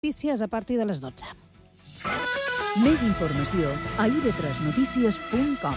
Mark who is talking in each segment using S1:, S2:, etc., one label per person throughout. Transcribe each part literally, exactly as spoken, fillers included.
S1: Notícies a partir de les dotze.
S2: Més informació a i ve tres notícies punt com.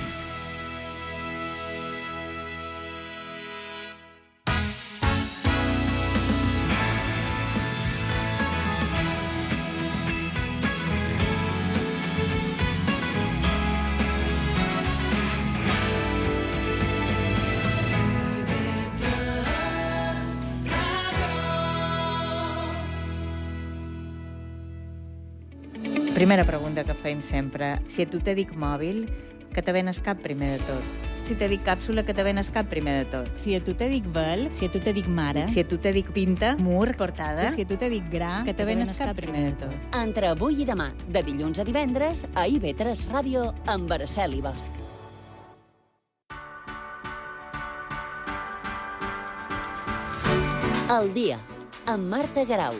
S3: Primera pregunta que fem sempre. Si a tu te dic mòbil, que te venes cap primer de tot? Si te dic càpsula, que te venes cap primer de tot?
S4: Si a tu te dic vel, si a tu te dic mare,
S3: Si a tu te dic pinta, mur, portada,
S4: si a tu te dic gra,
S3: que te venes cap primer de tot?
S5: Entre avui i demà, de dilluns a divendres, a i ve tres Ràdio, amb Araceli Bosch. El dia, amb Marta Garau.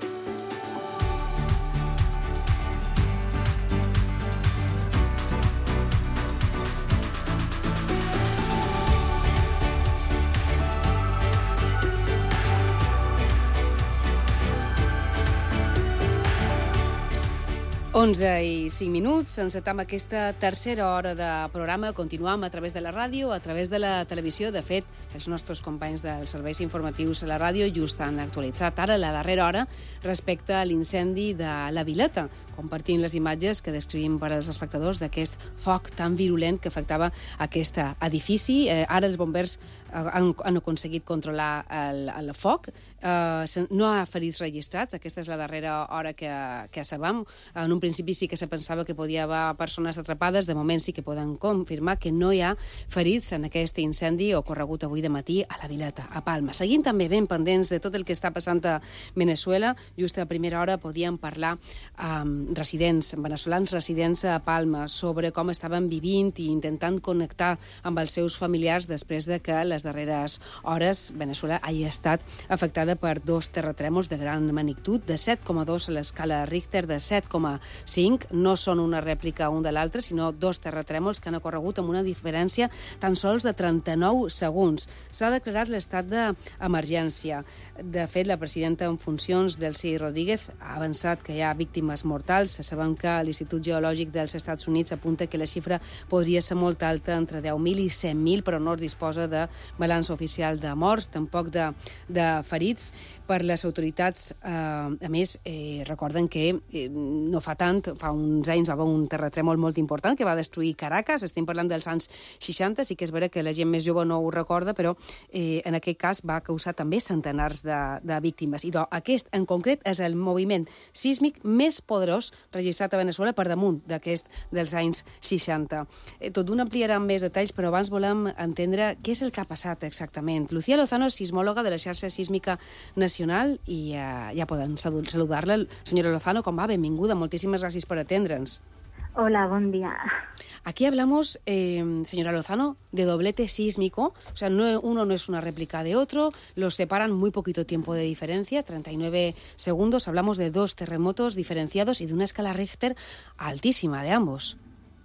S6: onze i cinc minuts, encetam aquesta tercera hora de programa. Continuam a través de la ràdio, a través de la televisió. De fet, els nostres companys dels serveis informatius a la ràdio just han actualitzat ara la darrera hora respecte a l'incendi de la Vileta, compartint les imatges que descrivim per als espectadors d'aquest foc tan virulent que afectava aquest edifici. Eh, ara els bombers han, han aconseguit controlar el, el foc. Eh, no ha ferits registrats. Aquesta és la darrera hora que, que sabem. En un principi sí que se pensava que podia haver persones atrapades. De moment sí que poden confirmar que no hi ha ferits en aquest incendi ocorregut avui de matí a la Vileta, a Palma. Seguint també ben pendents de tot el que està passant a Venezuela. Just a primera hora podíem parlar amb residents, veneçolans residents a Palma, sobre com estaven vivint i intentant connectar amb els seus familiars després de que les darreres hores Venezuela hagi estat afectada per dos terratrèmols de gran magnitud, de set coma dos a l'escala Richter, de set coma cinc. No són una rèplica un de l'altre, sinó dos terratrèmols que han ocorregut amb una diferència tan sols de trenta-nou segons. S'ha declarat l'estat d'emergència. De fet, la presidenta en funcions, Delcy Rodríguez, ha avançat que hi ha víctimes mortals. Sabem que l'Institut Geològic dels Estats Units apunta que la xifra podria ser molt alta, entre deu mil i cent mil, però no es disposa de balanç oficial de morts, tampoc de, de ferits. Per les autoritats, eh, a més, eh, recorden que eh, no fa tant, fa uns anys va haver un terratrèmol molt important que va destruir Caracas. Estem parlant dels anys seixanta, sí que és vera que la gent més jove no ho recorda, però eh, en aquest cas va causar també centenars de, de víctimes. I doncs, aquest, en concret, és el moviment sísmic més poderós registrat a Venezuela per damunt d'aquest dels anys seixanta. Eh, tot d'un ampliarà més detalls, però abans volem entendre què és el que ha passat exactament. Lucía Lozano és sismòloga de la xarxa sísmica nacional i eh, ja poden saludar-la. Senyora Lozano, com va? Benvinguda. Moltíssimes gràcies per atendre'ns.
S7: Hola, buen día.
S6: Aquí hablamos, eh, señora Lozano, de doblete sísmico. O sea, no, uno no es una réplica de otro, los separan muy poquito tiempo de diferencia, treinta y nueve segundos. Hablamos de dos terremotos diferenciados y de una escala Richter altísima de ambos.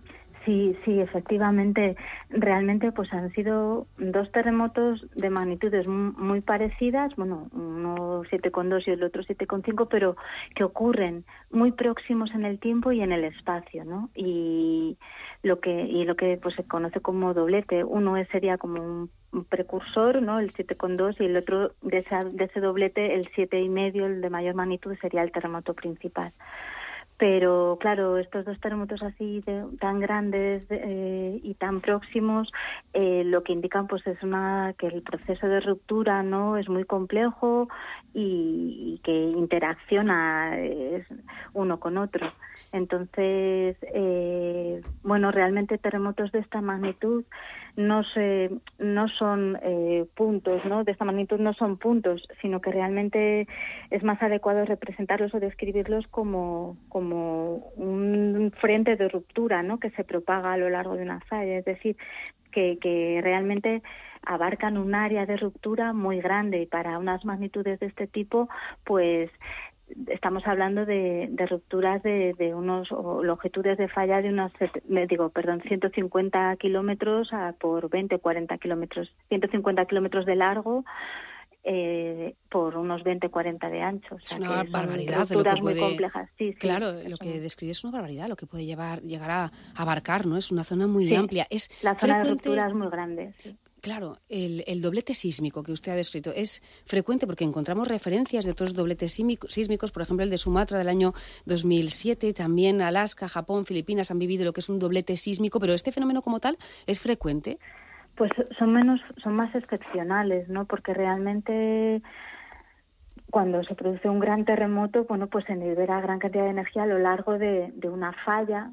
S7: Sí, sí, efectivamente. Realmente pues han sido dos terremotos de magnitudes muy parecidas, bueno, uno siete coma dos y el otro siete coma cinco, pero que ocurren muy próximos en el tiempo y en el espacio, ¿no? Y lo que y lo que pues se conoce como doblete, uno es, sería como un un precursor, ¿no? El siete coma dos, y el otro de, esa, de ese doblete, el siete coma cinco, el de mayor magnitud, sería el terremoto principal. Pero claro, estos dos terremotos así de, tan grandes eh, y tan próximos, eh, lo que indican pues es una que el proceso de ruptura no es muy complejo y, y que interacciona eh, uno con otro. Entonces, eh, bueno, realmente terremotos de esta magnitud no se, no son eh, puntos, ¿no? De esta magnitud no son puntos, sino que realmente es más adecuado representarlos o describirlos como, como un frente de ruptura, ¿no? Que se propaga a lo largo de una falla, es decir, que, que realmente abarcan un área de ruptura muy grande, y para unas magnitudes de este tipo, pues estamos hablando de, de rupturas de, de unos o longitudes de falla de unos, digo, perdón, ciento cincuenta kilómetros a por veinte o cuarenta kilómetros, ciento cincuenta kilómetros de largo eh, por unos veinte cuarenta de ancho. O sea,
S6: es una
S7: que
S6: barbaridad.
S7: Son
S6: Lo que puede,
S7: muy complejas. Sí, sí,
S6: claro,
S7: eso.
S6: Lo que describe es una barbaridad, lo que puede llevar, llegar a abarcar, ¿no? Es una zona muy
S7: sí,
S6: amplia. Es
S7: la zona
S6: frecuente...
S7: de ruptura es muy grande, sí.
S6: Claro, el, el doblete sísmico que usted ha descrito es frecuente porque encontramos referencias de otros dobletes sísmicos, por ejemplo el de Sumatra del año dos mil siete, también Alaska, Japón, Filipinas han vivido lo que es un doblete sísmico, pero este fenómeno como tal es frecuente.
S7: Pues son menos, son más excepcionales, ¿no? Porque realmente cuando se produce un gran terremoto, bueno, pues se libera gran cantidad de energía a lo largo de, de una falla.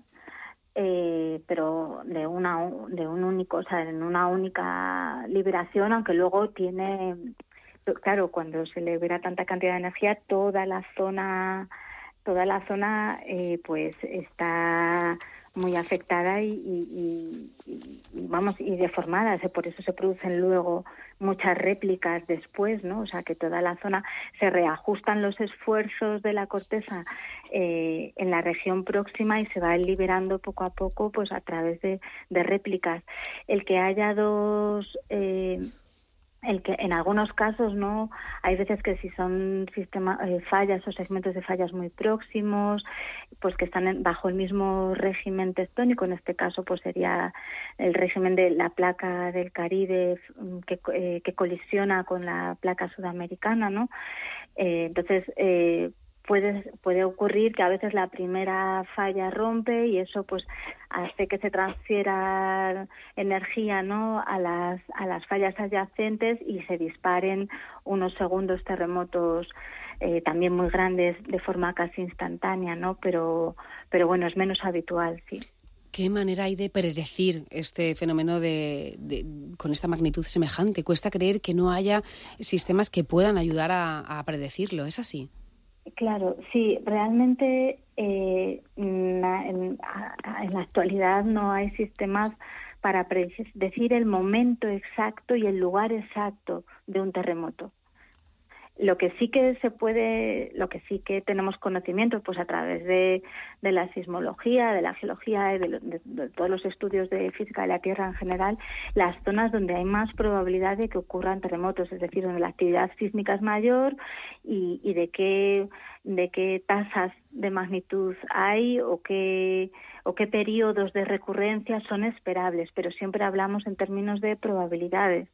S7: Eh, pero de una de un único, o sea, en una única liberación, aunque luego tiene, claro, cuando se libera tanta cantidad de energía, toda la zona, toda la zona, eh, pues está muy afectada y, y, y, y vamos y deformada, por eso se producen luego muchas réplicas después, ¿no? O sea, que toda la zona se reajustan los esfuerzos de la corteza eh, en la región próxima y se va liberando poco a poco, pues a través de, de réplicas. El que haya dos eh, el que en algunos casos no hay veces que si son sistema, eh, fallas o segmentos de fallas muy próximos, pues que están en, bajo el mismo régimen tectónico, en este caso pues sería el régimen de la placa del Caribe que, eh, que colisiona con la placa sudamericana, ¿no? Eh, entonces eh, Puede, puede ocurrir que a veces la primera falla rompe y eso pues hace que se transfiera energía, ¿no? a las a las fallas adyacentes y se disparen unos segundos terremotos eh, también muy grandes de forma casi instantánea, ¿no? Pero pero bueno, es menos habitual, sí.
S6: ¿Qué manera hay de predecir este fenómeno de, de, con esta magnitud semejante? Cuesta creer que no haya sistemas que puedan ayudar a, a predecirlo, ¿es así?
S7: Claro, sí, realmente eh, na, en, a, en la actualidad no hay sistemas para predecir el momento exacto y el lugar exacto de un terremoto. Lo que sí que se puede, lo que sí que tenemos conocimiento, pues a través de, de la sismología, de la geología, de, de, de, de todos los estudios de física de la Tierra en general, las zonas donde hay más probabilidad de que ocurran terremotos, es decir, donde la actividad sísmica es mayor y, y de qué de qué tasas de magnitud hay o qué o qué periodos de recurrencia son esperables, pero siempre hablamos en términos de probabilidades.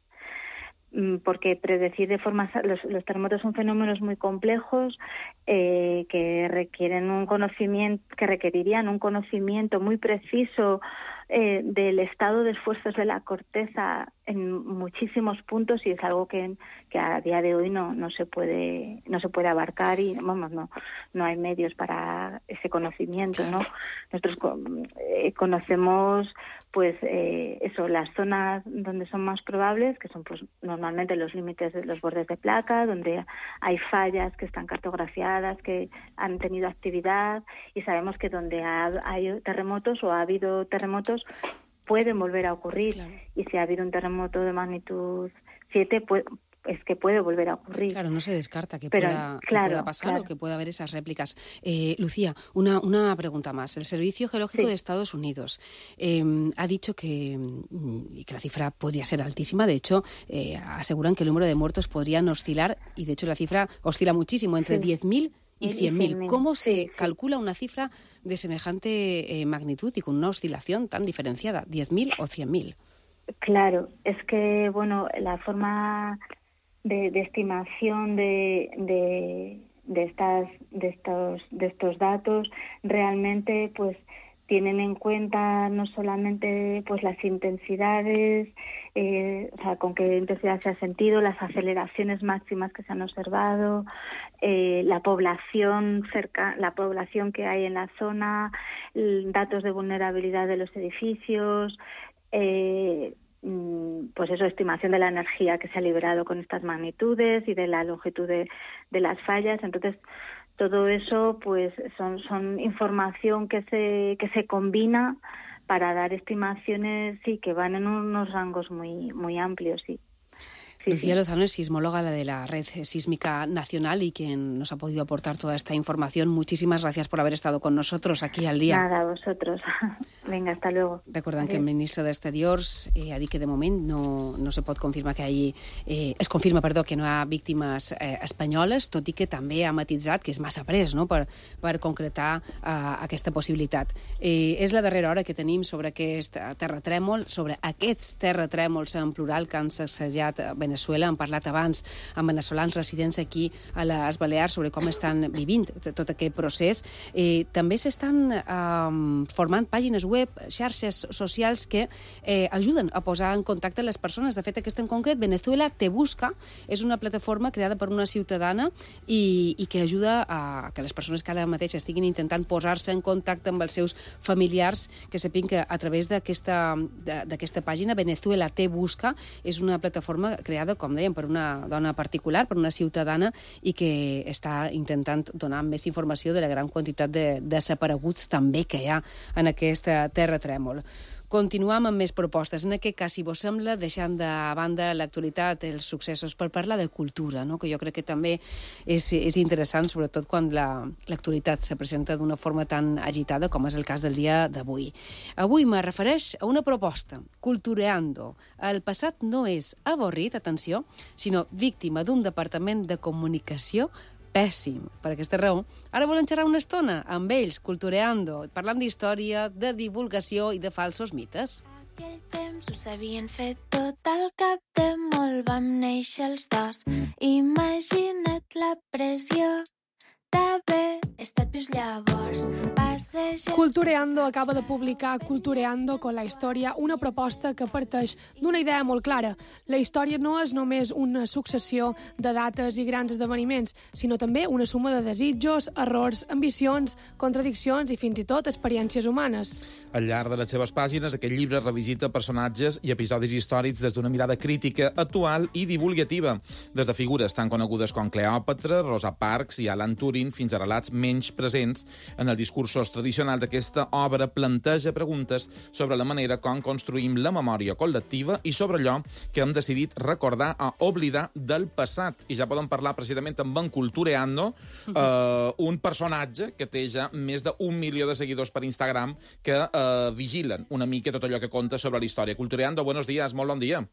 S7: Porque predecir de forma los, los terremotos son fenómenos muy complejos eh, que requieren un conocimiento que requerirían un conocimiento muy preciso eh, del estado de esfuerzos de la corteza en muchísimos puntos y es algo que, que a día de hoy no no se puede no se puede abarcar y vamos no no hay medios para ese conocimiento, ¿no? Nosotros eh, conocemos pues eh, eso, las zonas donde son más probables, que son pues normalmente los límites de los bordes de placa, donde hay fallas que están cartografiadas, que han tenido actividad, y sabemos que donde ha, hay terremotos o ha habido terremotos pueden volver a ocurrir. Claro. Y si ha habido un terremoto de magnitud siete, pues es que puede volver a ocurrir.
S6: Claro, no se descarta que,
S7: Pero,
S6: pueda,
S7: claro,
S6: que pueda pasar
S7: claro.
S6: o que pueda haber esas réplicas. Eh, Lucía, una, una pregunta más. El Servicio Geológico
S7: sí.
S6: de Estados Unidos eh, ha dicho que, que la cifra podría ser altísima. De hecho, eh, aseguran que el número de muertos podrían oscilar, y de hecho la cifra oscila muchísimo, entre sí. diez mil y cien mil. ¿Cómo se sí, calcula sí. una cifra de semejante eh, magnitud y con una oscilación tan diferenciada? ¿diez mil o cien mil?
S7: Claro, es que, bueno, la forma de, de estimación de, de, de, estas, de, estos, de estos datos realmente pues tienen en cuenta no solamente pues las intensidades, eh, o sea, con qué intensidad se ha sentido, las aceleraciones máximas que se han observado, eh, la población cerca, la población que hay en la zona, datos de vulnerabilidad de los edificios, eh, pues eso, estimación de la energía que se ha liberado con estas magnitudes y de la longitud de, de las fallas. Entonces, todo eso pues son, son información que se, que se combina para dar estimaciones sí que van en unos rangos muy, muy amplios, sí. Sí,
S6: Lucía
S7: sí.
S6: Lozano es sismóloga de la Red Sísmica Nacional y quien nos ha podido aportar toda esta información. Muchísimas gracias por haber estado con nosotros aquí al día.
S7: Nada, a vosotros. Venga, hasta luego.
S6: Recordant que el
S7: Adéu.
S6: ministre d'Exteriors eh, ha dit que de moment no, no se pot confirmar que hi hagi, eh, es confirma perdó, que no hi ha víctimes eh, espanyoles, tot i que també ha matitzat que és massa pres, no?, per, per concretar eh, aquesta possibilitat. Eh, és la darrera hora que tenim sobre aquest terratrèmol, sobre aquests terratrèmols en plural que han sacsejat Venezuela. Han parlat abans amb veneçolans residents aquí a les Balears sobre com estan vivint tot aquest procés. Eh, també s'estan eh, formant pàgines web, xarxes socials que eh, ajuden a posar en contacte les persones. De fet, aquesta en concret, Venezuela Te Busca, és una plataforma creada per una ciutadana i, i que ajuda a que les persones que ara mateix estiguin intentant posar-se en contacte amb els seus familiars, que sapiguin que a través d'aquesta d'aquesta pàgina, Venezuela Te Busca, és una plataforma creada, com dèiem, per una dona particular, per una ciutadana, i que està intentant donar més informació de la gran quantitat de desapareguts també que hi ha en aquest terratrèmol. Continuam amb més propostes. En aquest cas, si vos sembla, deixant de banda l'actualitat, els successos, per parlar de cultura, no?, que jo crec que també és, és interessant, sobretot quan la, l'actualitat se presenta d'una forma tan agitada com és el cas del dia d'avui. Avui me refereix a una proposta, Cultureando. El passat no és avorrit, atenció, sinó víctima d'un departament de comunicació pèssim. Per aquesta raó, ara volen xerrar una estona amb ells, Cultureando, parlant d'història, de divulgació i de falsos mites.
S1: Aquell temps ho sabien fet tot al cap de molt, vam néixer els dos. Imagina't la pressió d'haver estat vius llavors.
S8: Cultureando acaba de publicar Cultureando con la història, una proposta que parteix d'una idea molt clara. La història no és només una successió de dates i grans esdeveniments, sinó també una suma de desitjos, errors, ambicions, contradiccions i fins i tot experiències humanes.
S9: Al llarg de les seves pàgines, aquest llibre revisita personatges i episodis històrics des d'una mirada crítica, actual i divulgativa, des de figures tan conegudes com Cleòpatra, Rosa Parks i Alan Turing, fins a relats menys presents en els discursos tradicionals. Aquesta obra planteja preguntes sobre la manera com construïm la memòria col·lectiva i sobre allò que hem decidit recordar o oblidar del passat. I ja podem parlar precisament amb en Cultureando, eh, un personatge que té ja més d'un milió de seguidors per Instagram que eh, vigilen una mica tot allò que conta sobre la història. Cultureando, buenos días, molt bon dia.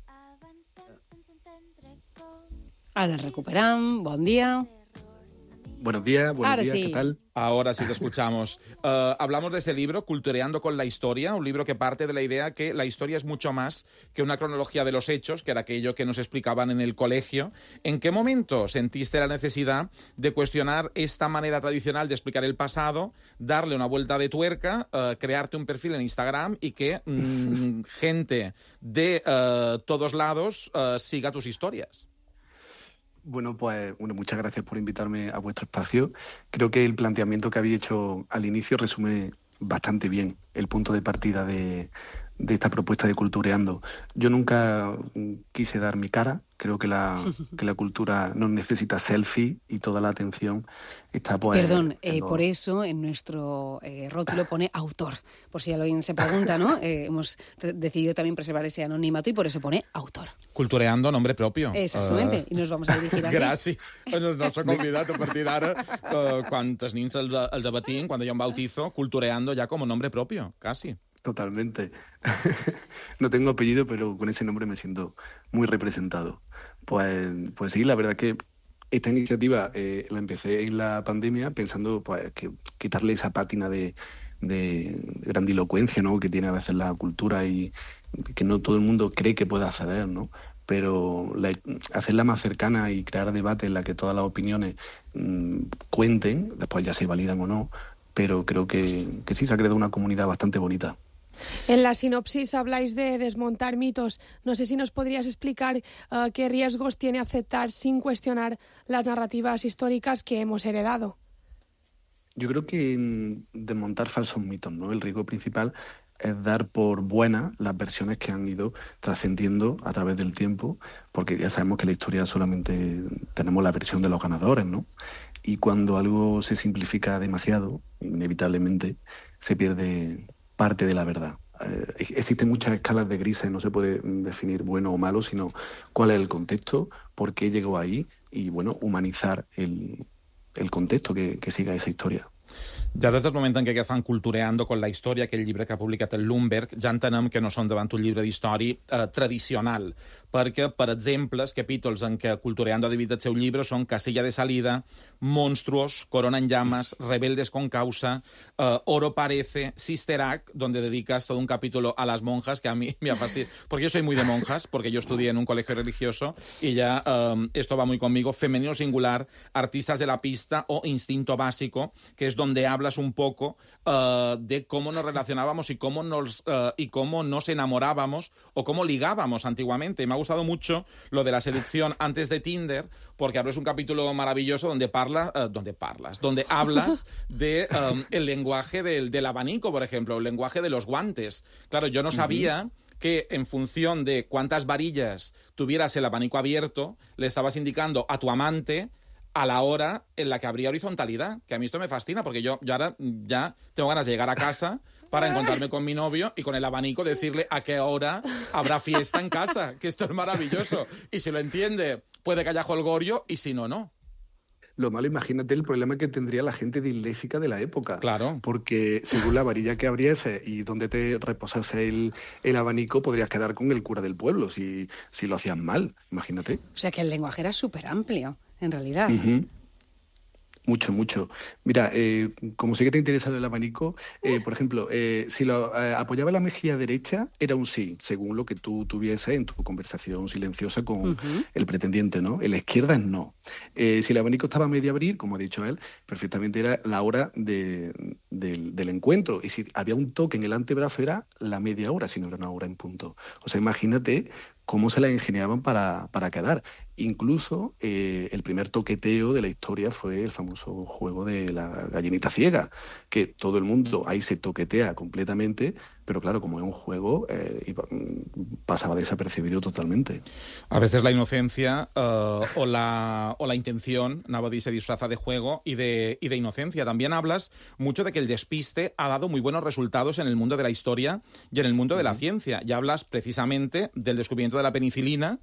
S6: Ara el recuperam, bon dia.
S10: Buenos días, buenos
S6: Ahora
S10: días,
S6: sí.
S10: ¿qué tal?
S9: Ahora sí te escuchamos. Uh, hablamos de ese libro, Cultureando con la historia, un libro que parte de la idea que la historia es mucho más que una cronología de los hechos, que era aquello que nos explicaban en el colegio. ¿En qué momento sentiste la necesidad de cuestionar esta manera tradicional de explicar el pasado, darle una vuelta de tuerca, uh, crearte un perfil en Instagram y que mm, gente de uh, todos lados uh, siga tus historias?
S10: Bueno, pues bueno, muchas gracias por invitarme a vuestro espacio. Creo que el planteamiento que habéis hecho al inicio resume bastante bien el punto de partida de, de esta propuesta de Cultureando. Yo nunca quise dar mi cara. Creo que la, que la cultura no necesita selfie y toda la atención está pues...
S6: Perdón, eh,
S10: lo...
S6: por eso en nuestro eh, rótulo pone autor. Por si alguien se pregunta, ¿no? Eh, hemos decidido también preservar ese anonimato y por eso pone autor.
S9: Cultureando, nombre propio.
S6: Exactamente, uh... i nos vamos a dirigir así.
S9: Gràcies al nostre convidat a partir d'ara. Uh, quan els nins els, els abatin, quan hi ha un bautizo, Cultureando ya como nombre propio, casi.
S10: Totalmente. No tengo apellido, pero con ese nombre me siento muy representado. Pues, pues sí, la verdad que esta iniciativa eh, la empecé en la pandemia pensando pues, que quitarle esa pátina de, de grandilocuencia, ¿no?, que tiene a veces la cultura y que no todo el mundo cree que puede acceder, ¿no? Pero la, hacerla más cercana y crear debate en la que todas las opiniones mmm, cuenten, después ya se validan o no, pero creo que, que sí se ha creado una comunidad bastante bonita.
S8: En la sinopsis habláis de desmontar mitos. No sé si nos podrías explicar uh, qué riesgos tiene aceptar sin cuestionar las narrativas históricas que hemos heredado.
S10: Yo creo que mm, desmontar falsos mitos, ¿no? El riesgo principal es dar por buenas las versiones que han ido trascendiendo a través del tiempo, porque ya sabemos que en la historia solamente tenemos la versión de los ganadores, ¿no? Y cuando algo se simplifica demasiado, inevitablemente se pierde parte de la verdad. eh, existen muchas escalas de grises, no se puede definir bueno o malo, sino cuál es el contexto, por qué llegó ahí y, bueno, humanizar el, el contexto que, que siga esa historia.
S9: Ja des del moment en què fan Cultureando con la història, aquell llibre que ha publicat el Lumberg, ja entenem que no són davant un llibre d'història eh, tradicional, perquè, per exemple, els capítols en què Cultureando ha dividit el seu llibre són Casilla de salida, Monstruos, Corona en llamas, Rebeldes con causa, eh, Oro parece, Sister Act, donde dedicas todo un capítulo a las monjas, que a mí me ha fastidiado, porque yo soy muy de monjas, porque yo estudié en un colegio religioso, y ya eh, esto va muy conmigo, Femenino singular, Artistas de la pista o Instinto básico, que es donde hablas un poco uh, de cómo nos relacionábamos y cómo nos uh, y cómo nos enamorábamos o cómo ligábamos antiguamente. Me ha gustado mucho lo de la seducción antes de Tinder, porque abres un capítulo maravilloso donde parla, uh, donde parlas, donde hablas de um, el lenguaje del, del abanico, por ejemplo, el lenguaje de los guantes. Claro, yo no sabía uh-huh. que en función de cuántas varillas tuvieras el abanico abierto, le estabas indicando a tu amante a la hora en la que habría horizontalidad, que a mí esto me fascina, porque yo, yo ahora ya tengo ganas de llegar a casa para encontrarme con mi novio y con el abanico decirle a qué hora habrá fiesta en casa, que esto es maravilloso. Y si lo entiende, puede que haya jolgorio, y si no, no.
S10: Lo malo, imagínate el problema que tendría la gente disléxica de la época.
S9: Claro.
S10: Porque según la varilla que abriese y donde te reposase el, el abanico, podrías quedar con el cura del pueblo si, si lo hacían mal, imagínate.
S6: O sea que el lenguaje era súper amplio, en realidad.
S10: Uh-huh. Mucho, mucho. Mira, eh, como sé que te interesa el abanico, eh, por ejemplo, eh, si lo eh, apoyaba la mejilla derecha, era un sí, según lo que tú tuvieses en tu conversación silenciosa con uh-huh. el pretendiente, ¿no? En la izquierda es no. Eh, si el abanico estaba a medio abrir, como ha dicho él, perfectamente era la hora de, de, del encuentro. Y si había un toque en el antebrazo, era la media hora, si no era una hora en punto. O sea, imagínate cómo se la ingeniaban para, para quedar. Incluso eh, el primer toqueteo de la historia fue el famoso juego de la gallinita ciega, que todo el mundo ahí se toquetea completamente, pero claro, como es un juego, eh, pasaba desapercibido totalmente.
S9: A veces la inocencia uh, o, la, o la intención, Nabodi, se disfraza de juego y de, y de inocencia. También hablas mucho de que el despiste ha dado muy buenos resultados en el mundo de la historia y en el mundo de la ciencia. Y hablas precisamente del descubrimiento de la penicilina,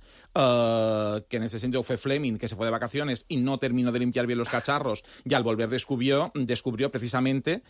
S9: uh, que en ese sentido fue Fleming, que se fue de vacaciones y no terminó de limpiar bien los cacharros, y al volver descubrió, descubrió precisamente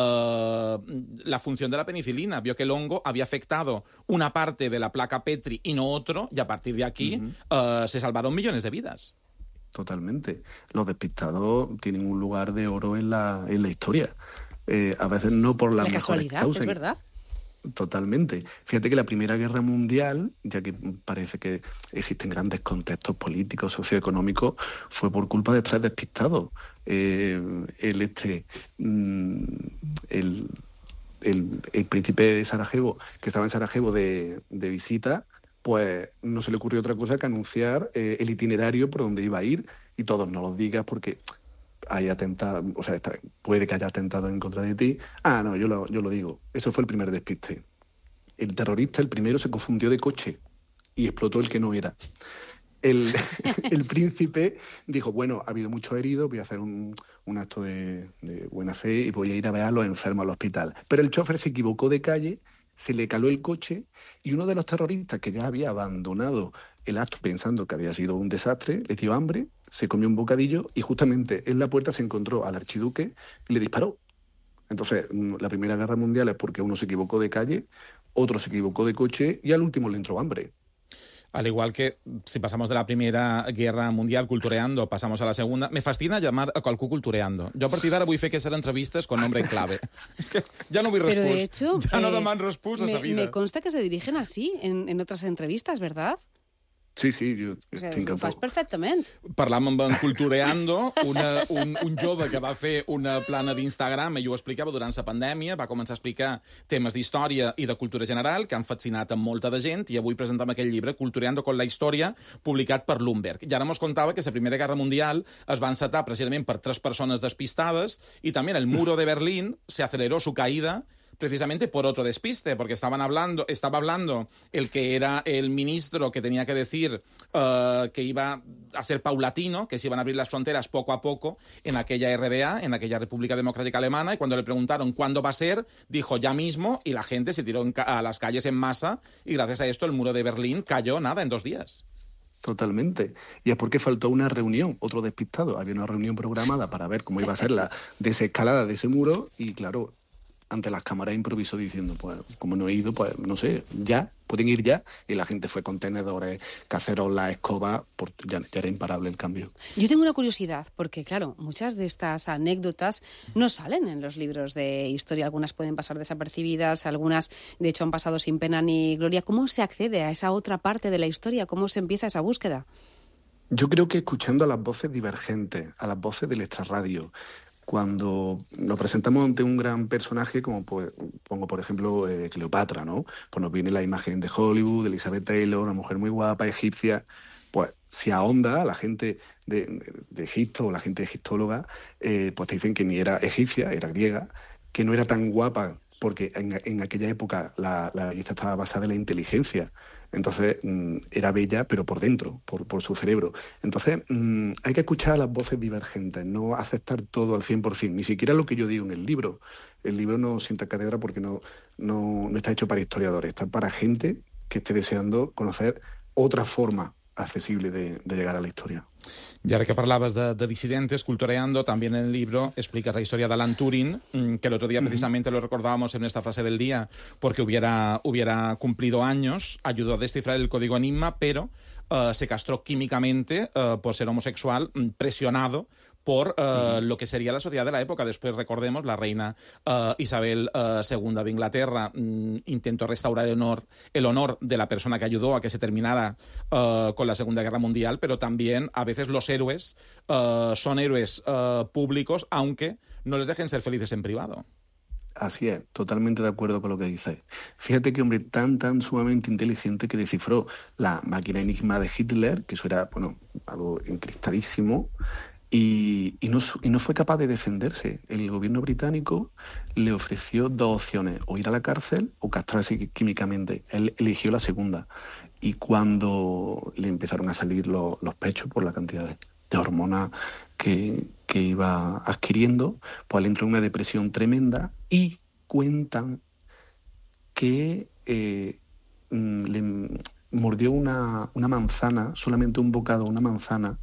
S9: uh, la función de la penicilina. Vio que el hongo había afectado una parte de la placa Petri y no otro, y a partir de aquí uh-huh. uh, se salvaron millones de vidas.
S10: Totalmente. Los despistados tienen un lugar de oro en la, en la historia. Eh, a veces no por las
S6: la
S10: mejores
S6: casualidad,
S10: causas.
S6: Es verdad.
S10: Totalmente. Fíjate que la Primera Guerra Mundial, ya que parece que existen grandes contextos políticos, socioeconómicos, fue por culpa de tres despistados. Eh, el este, el, el, el príncipe de Sarajevo, que estaba en Sarajevo de, de visita, pues no se le ocurrió otra cosa que anunciar eh, el itinerario por donde iba a ir, y todos no lo digas porque hay atentado, o sea, está, puede que haya atentado en contra de ti. Ah, no, yo lo, yo lo digo. Eso fue el primer despiste. El terrorista, el primero, se confundió de coche y explotó el que no era. El, el príncipe dijo, bueno, ha habido muchos heridos, voy a hacer un, un acto de, de buena fe y voy a ir a ver a los enfermos al hospital. Pero el chofer se equivocó de calle, se le caló el coche, y uno de los terroristas, que ya había abandonado el acto pensando que había sido un desastre, le dio hambre, se comió un bocadillo y justamente en la puerta se encontró al archiduque y le disparó. Entonces, la Primera Guerra Mundial es porque uno se equivocó de calle, otro se equivocó de coche y al último le entró hambre.
S9: Al igual que si pasamos de la Primera Guerra Mundial cultureando, pasamos a la Segunda, me fascina llamar a qualcú cultureando. Jo a partir d'ara vull fer aquestes entrevistes con nombre en clave. Es que ya no vull respuesta.
S6: Pero de hecho,
S9: ya no
S6: eh,
S9: deman respuesta a esa vida.
S6: Me consta que se dirigen así en, en otras entrevistas, ¿verdad?
S10: Sí, sí, jo
S6: O sea,
S10: estic
S6: ho fas
S10: encantat.
S6: perfectament.
S9: Parlàvem amb en Cultureando, una, un, un jove que va fer una plana d'Instagram i ho explicava durant la pandèmia, va començar a explicar temes d'història i de cultura general que han fascinat a molta de gent, i avui presentem aquell llibre, Cultureando con la història, publicat per Lumberg. I ara mos contava que la Primera Guerra Mundial es va encetar precisament per tres persones despistades, i també el muro de Berlín se aceleró su caída precisamente por otro despiste, porque estaban hablando, estaba hablando el que era el ministro que tenía que decir uh, que iba a ser paulatino, que se iban a abrir las fronteras poco a poco en aquella R D A, en aquella República Democrática Alemana, y cuando le preguntaron cuándo va a ser, dijo ya mismo, y la gente se tiró en a las calles en masa, y gracias a esto el muro de Berlín cayó, nada, en dos días.
S10: Totalmente. Y es porque faltó una reunión, otro despistado. Había una reunión programada para ver cómo iba a ser la desescalada de ese muro y, claro, ante las cámaras improvisó diciendo, pues, como no he ido, pues, no sé, ya, pueden ir ya. Y la gente fue con tenedores, cacerolas, escobas, por, ya, ya era imparable el cambio.
S6: Yo tengo una curiosidad, porque, claro, muchas de estas anécdotas no salen en los libros de historia. Algunas pueden pasar desapercibidas, algunas, de hecho, han pasado sin pena ni gloria. ¿Cómo se accede a esa otra parte de la historia? ¿Cómo se empieza esa búsqueda?
S10: Yo creo que escuchando a las voces divergentes, a las voces del extrarradio. Cuando nos presentamos ante un gran personaje, como pues, pongo por ejemplo eh, Cleopatra, ¿no? Pues nos viene la imagen de Hollywood, de Elizabeth Taylor, una mujer muy guapa, egipcia. Pues si ahonda a la gente de, de, de Egipto o la gente egiptóloga, eh, pues te dicen que ni era egipcia, era griega, que no era tan guapa, porque en, en aquella época la, la belleza estaba basada en la inteligencia. Entonces, mmm, era bella, pero por dentro, por, por su cerebro. Entonces, mmm, hay que escuchar a las voces divergentes, no aceptar todo al cien por ciento, ni siquiera lo que yo digo en el libro. El libro no sienta cátedra porque no, no, no está hecho para historiadores, está para gente que esté deseando conocer otra forma accesible de, de llegar a la historia.
S9: Y ahora que parlaves de, de disidentes, Cultureando, también en el libro explicas la historia de Alan Turing, que el otro día precisamente lo recordábamos en esta frase del día, porque hubiera, hubiera cumplido años, ayudó a descifrar el código Enigma, pero uh, se castró químicamente uh, por ser homosexual, presionado por uh, lo que sería la sociedad de la época. Después, recordemos, la reina uh, Isabel uh, segunda de Inglaterra mm, intentó restaurar el honor, el honor de la persona que ayudó a que se terminara uh, con la Segunda Guerra Mundial, pero también a veces los héroes uh, son héroes uh, públicos, aunque no les dejen ser felices en privado.
S10: Así es, totalmente de acuerdo con lo que dices. Fíjate qué hombre tan, tan sumamente inteligente que descifró la máquina Enigma de Hitler, que eso era, bueno, algo encristadísimo, Y, y, no, y no fue capaz de defenderse. El gobierno británico le ofreció dos opciones, o ir a la cárcel o castrarse químicamente. Él eligió la segunda. Y cuando le empezaron a salir los, los pechos por la cantidad de, de hormonas que, que iba adquiriendo, pues él entró en una depresión tremenda y cuentan que eh, le mordió una, una manzana, solamente un bocado, una manzana,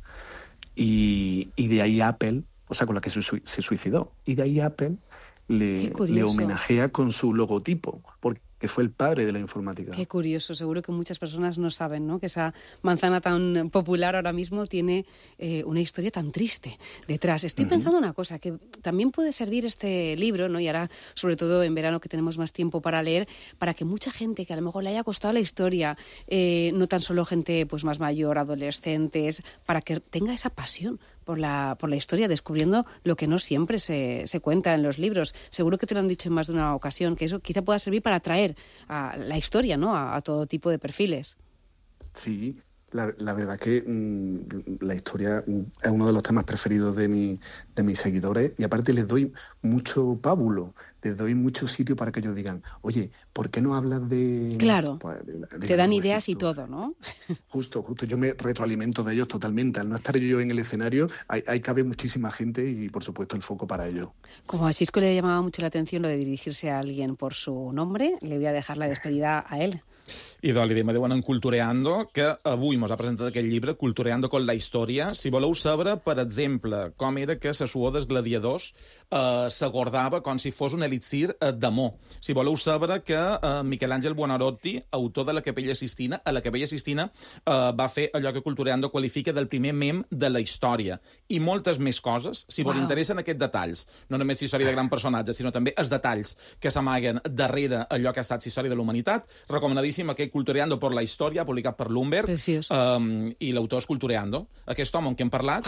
S10: Y, y de ahí Apple, o sea, con la que se, se suicidó, y de ahí Apple le, le homenajea con su logotipo, porque fue el padre de la informática.
S6: Qué curioso, seguro que muchas personas no saben, ¿no?, que esa manzana tan popular ahora mismo tiene eh, una historia tan triste detrás. Estoy uh-huh. pensando una cosa, que también puede servir este libro, ¿no?, y ahora, sobre todo en verano que tenemos más tiempo para leer, para que mucha gente que a lo mejor le haya costado la historia, eh, no tan solo gente pues más mayor, adolescentes, para que tenga esa pasión por la, por la historia, descubriendo lo que no siempre se, se cuenta en los libros. Seguro que te lo han dicho en más de una ocasión, que eso quizá pueda servir para atraer a la historia, ¿no?, a, a todo tipo de perfiles.
S10: Sí, la, la verdad que mmm, la historia es uno de los temas preferidos de, mi, de mis seguidores, y aparte les doy mucho pábulo, les doy mucho sitio para que ellos digan, oye, ¿por qué no hablas de...?
S6: Claro,
S10: pues, de, de
S6: te dan ideas y todo, ¿no?
S10: Justo, justo, yo me retroalimento de ellos totalmente. Al no estar yo en el escenario, hay, hay cabe muchísima gente y, por supuesto, el foco para ello.
S6: Como a Xisco le llamaba mucho la atención lo de dirigirse a alguien por su nombre, le voy a dejar la despedida a él.
S9: Idò, li dèiem adéu en Cultureando, que avui mos ha presentat aquest llibre, Cultureando con la història. Si voleu saber, per exemple, com era que la suor dels gladiadors eh, s'agordava com si fos un elixir eh, d'amor. Si voleu saber que eh, Miquel Àngel Buonarroti, autor de la Capella Sistina, a la Capella Sistina eh, va fer allò que Cultureando qualifica del primer mem de la història. I moltes més coses, si wow. vos interessen aquests detalls, no només la història de grans personatges, sinó també els detalls que s'amaguen darrere allò que ha estat la història de la humanitat, recomanadíssim aquest Cultureando por la història, publicat per Lumber, um, i l'autor és Cultureando. Aquest home amb qui hem parlat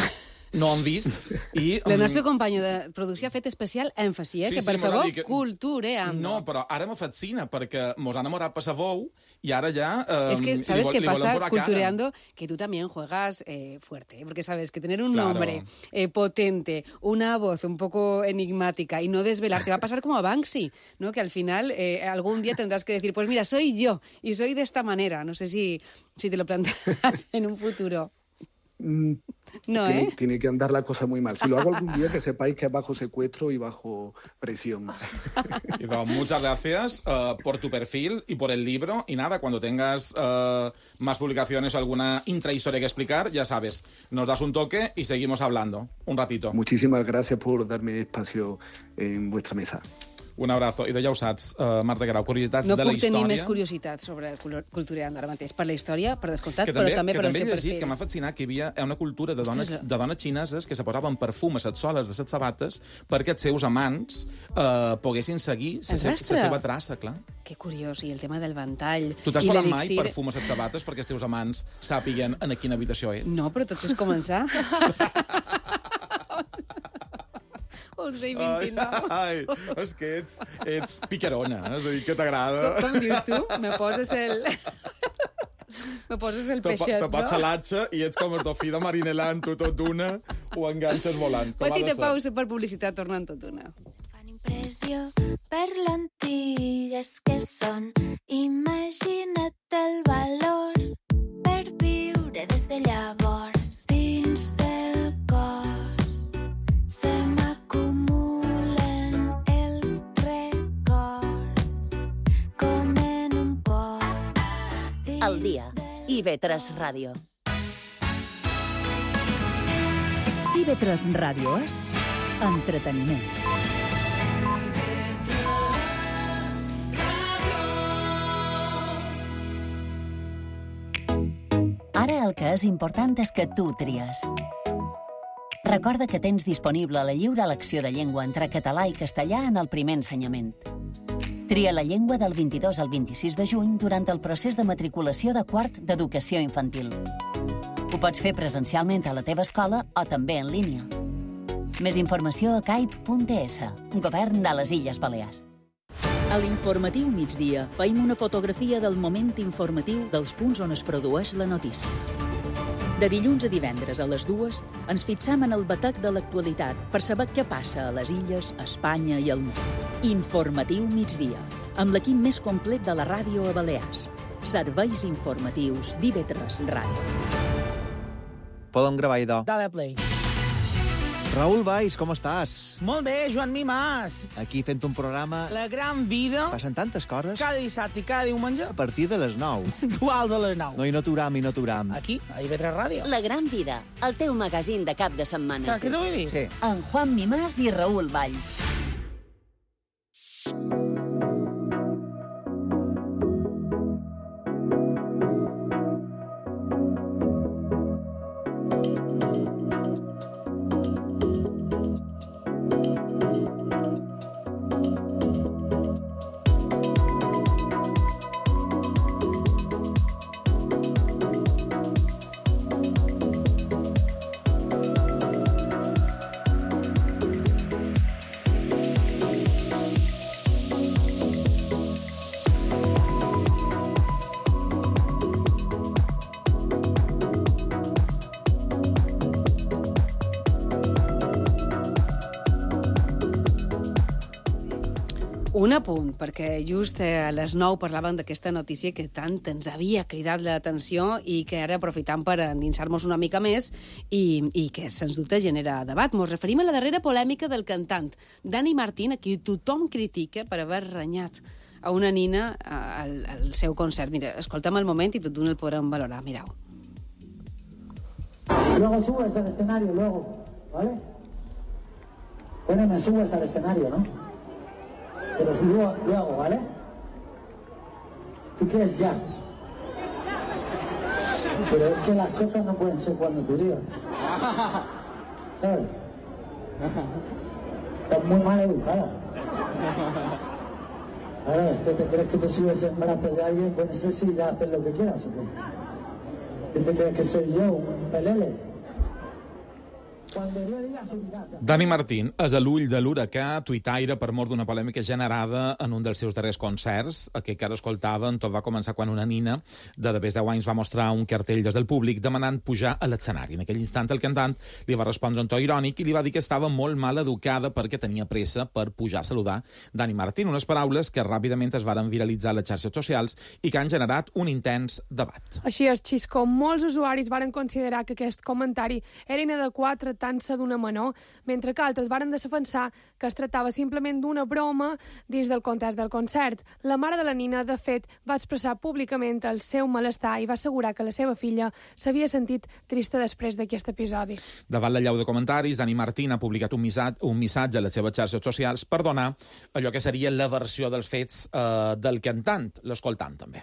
S9: no han vist. I,
S6: La nostra companya de producció ha fet especial èmfasi, eh?
S9: Sí,
S6: que,
S9: sí,
S6: per
S9: m'agrada
S6: favor,
S9: dir que-
S6: cultureando.
S9: No, però ara me fascina, perquè mos han enamorat per Sabou i ara ja... Eh,
S6: Es que,
S9: li
S6: ¿sabes
S9: vol-
S6: qué
S9: li volem
S6: pasa
S9: posar cara.
S6: cultureando? Que tú también juegas eh, fuerte, ¿eh? Porque sabes que tener un
S9: Claro.
S6: nombre eh, potente, una voz un poco enigmática y no desvelar, te va a pasar como a Banksy, ¿no? Que al final eh, algún día tendrás que decir, pues mira, soy yo y soy de esta manera. No sé si, si te lo planteas en un futuro.
S10: Mm,
S6: No,
S10: tiene,
S6: ¿eh?
S10: tiene que andar la cosa muy mal. Si lo hago algún día, que sepáis que es bajo secuestro y bajo presión.
S9: Y bueno, muchas gracias uh, por tu perfil y por el libro. Y nada, cuando tengas uh, más publicaciones o alguna intrahistoria que explicar, ya sabes, nos das un toque y seguimos hablando un ratito.
S10: Muchísimas gracias por darme espacio en vuestra mesa.
S9: Un abrazo. I de ja ho saps, uh, Marta Grau, curiositats
S6: No
S9: de la
S6: puc tenir
S9: història...
S6: més curiositat sobre cul- cultureando ara mateix. Per la història, per descomptat,
S9: Que també,
S6: però també
S9: que
S6: per el
S9: també he
S6: seu
S9: llegit
S6: perfil.
S9: que m'ha fascinat que hi havia una cultura de dones,
S6: Ostres,
S9: de dones xineses que se posaven perfum a les soles de les sabates perquè els seus amants eh, poguessin seguir la
S6: El
S9: se,
S6: rastre.
S9: seva traça, clar.
S6: Que curiós, i el tema del ventall.
S9: Tu t'has
S6: i
S9: posat mai
S6: l'elixir.
S9: perfum a les sabates perquè els teus amants sàpiguen en quina habitació ets?
S6: No, però tot és començar. Els deia vint-i-nou.
S9: Ai, és que ets, ets picarona, és a dir, que t'agrada.
S6: Com, com dius tu? Me poses el... Me poses el
S9: Te,
S6: peixet,
S9: te pots
S6: no?
S9: a l'atxa i ets com el dofí de Marineland, tu tot d'una, ho enganxes volant. Com ha de
S6: Petita
S9: ser.
S6: pausa per publicitat, tornant tot una.
S1: Fan impressió per l'antigues que són. Imagina't el valor per viure des de llavors. Dins del cos se m'acumulen els records com en un pot.
S5: Al dia. i ve tres Ràdio.
S2: I ve tres Ràdio és entreteniment.
S5: Ara el que és important és que tu tries. Recorda que tens disponible la lliure elecció de llengua entre català i castellà en el primer ensenyament. Tria la llengua del vint-i-dos al vint-i-sis de juny durant el procés de matriculació de quart d'educació infantil. Ho pots fer presencialment a la teva escola o també en línia. Més informació a caip punt es, Govern de les Illes Balears.
S2: A l'informatiu migdia feim una fotografia del moment informatiu dels punts on es produeix la notícia. De dilluns a divendres a les dues ens fixam en el batec de l'actualitat per saber què passa a les illes, a Espanya i al món. Informatiu migdia, amb l'equip més complet de la ràdio a Balears. Serveis informatius d'I V tres Ràdio.
S11: Podem gravar, idò.
S12: Dale play.
S11: Raül Valls, com estàs?
S12: Molt bé, Joan Mimàs.
S11: Aquí fent un programa...
S12: La gran vida.
S11: Passen tantes coses.
S12: Cada dissabte i cada diumenge.
S11: A partir de les nou.
S12: Duals a les nou.
S11: No, i no t'uram, i no t'uram.
S12: Aquí, a I V tres Ràdio.
S5: La gran vida, el teu magazín de cap de setmana.
S12: Saps què t'ho vull dir?
S11: Sí.
S5: En Juan Mimàs i Raül Valls.
S6: Un apunt, perquè just a les nou parlàvem d'aquesta notícia que tant ens havia cridat l'atenció i que ara aprofitam per endinsar-nos una mica més i, i que, sens dubte, genera debat. Ens referim a la darrera polèmica del cantant Dani Martín, a qui tothom critica per haver renyat a una nina al, al seu concert. Mira, escolta'm el moment i tot d'una el podrem valorar. Mireu.
S13: Luego subes al escenario, luego, ¿vale? Bueno, me subes al escenario, ¿no? Pero si luego, luego, ¿vale? Tú quieres ya. Pero es que las cosas no pueden ser cuando tú digas. ¿Sabes? Estás muy mal educada. Ahora, ¿es que te crees que te subes en brazos de alguien? Pues no sé si ya haces lo que quieras o qué. ¿Qué te crees que soy yo, un pelele? Cuando yo diga subirás.
S9: Dani Martín és a l'ull de l'huracà tuitaire per mor d'una polèmica generada en un dels seus darrers concerts. Aquell que ara escoltaven tot va començar quan una nina de de més deu anys va mostrar un cartell des del públic demanant pujar a l'escenari. En aquell instant el cantant li va respondre un to irònic i li va dir que estava molt mal educada perquè tenia pressa per pujar a saludar Dani Martín. Unes paraules que ràpidament es varen viralitzar a les xarxes socials i que han generat un intens debat.
S8: Així és, Xisco. Molts usuaris varen considerar que aquest comentari era inadequat tractant-se d'una menor, mentre que altres varen defensar que es tractava simplement d'una broma dins del context del concert. La mare de la nina, de fet, va expressar públicament el seu malestar i va assegurar que la seva filla s'havia sentit trista després d'aquest episodi.
S9: Davant la llau de comentaris, Dani Martín ha publicat un missatge, un missatge a les seves xarxes socials per donar allò que seria la versió dels fets eh, del cantant, l'escoltant també.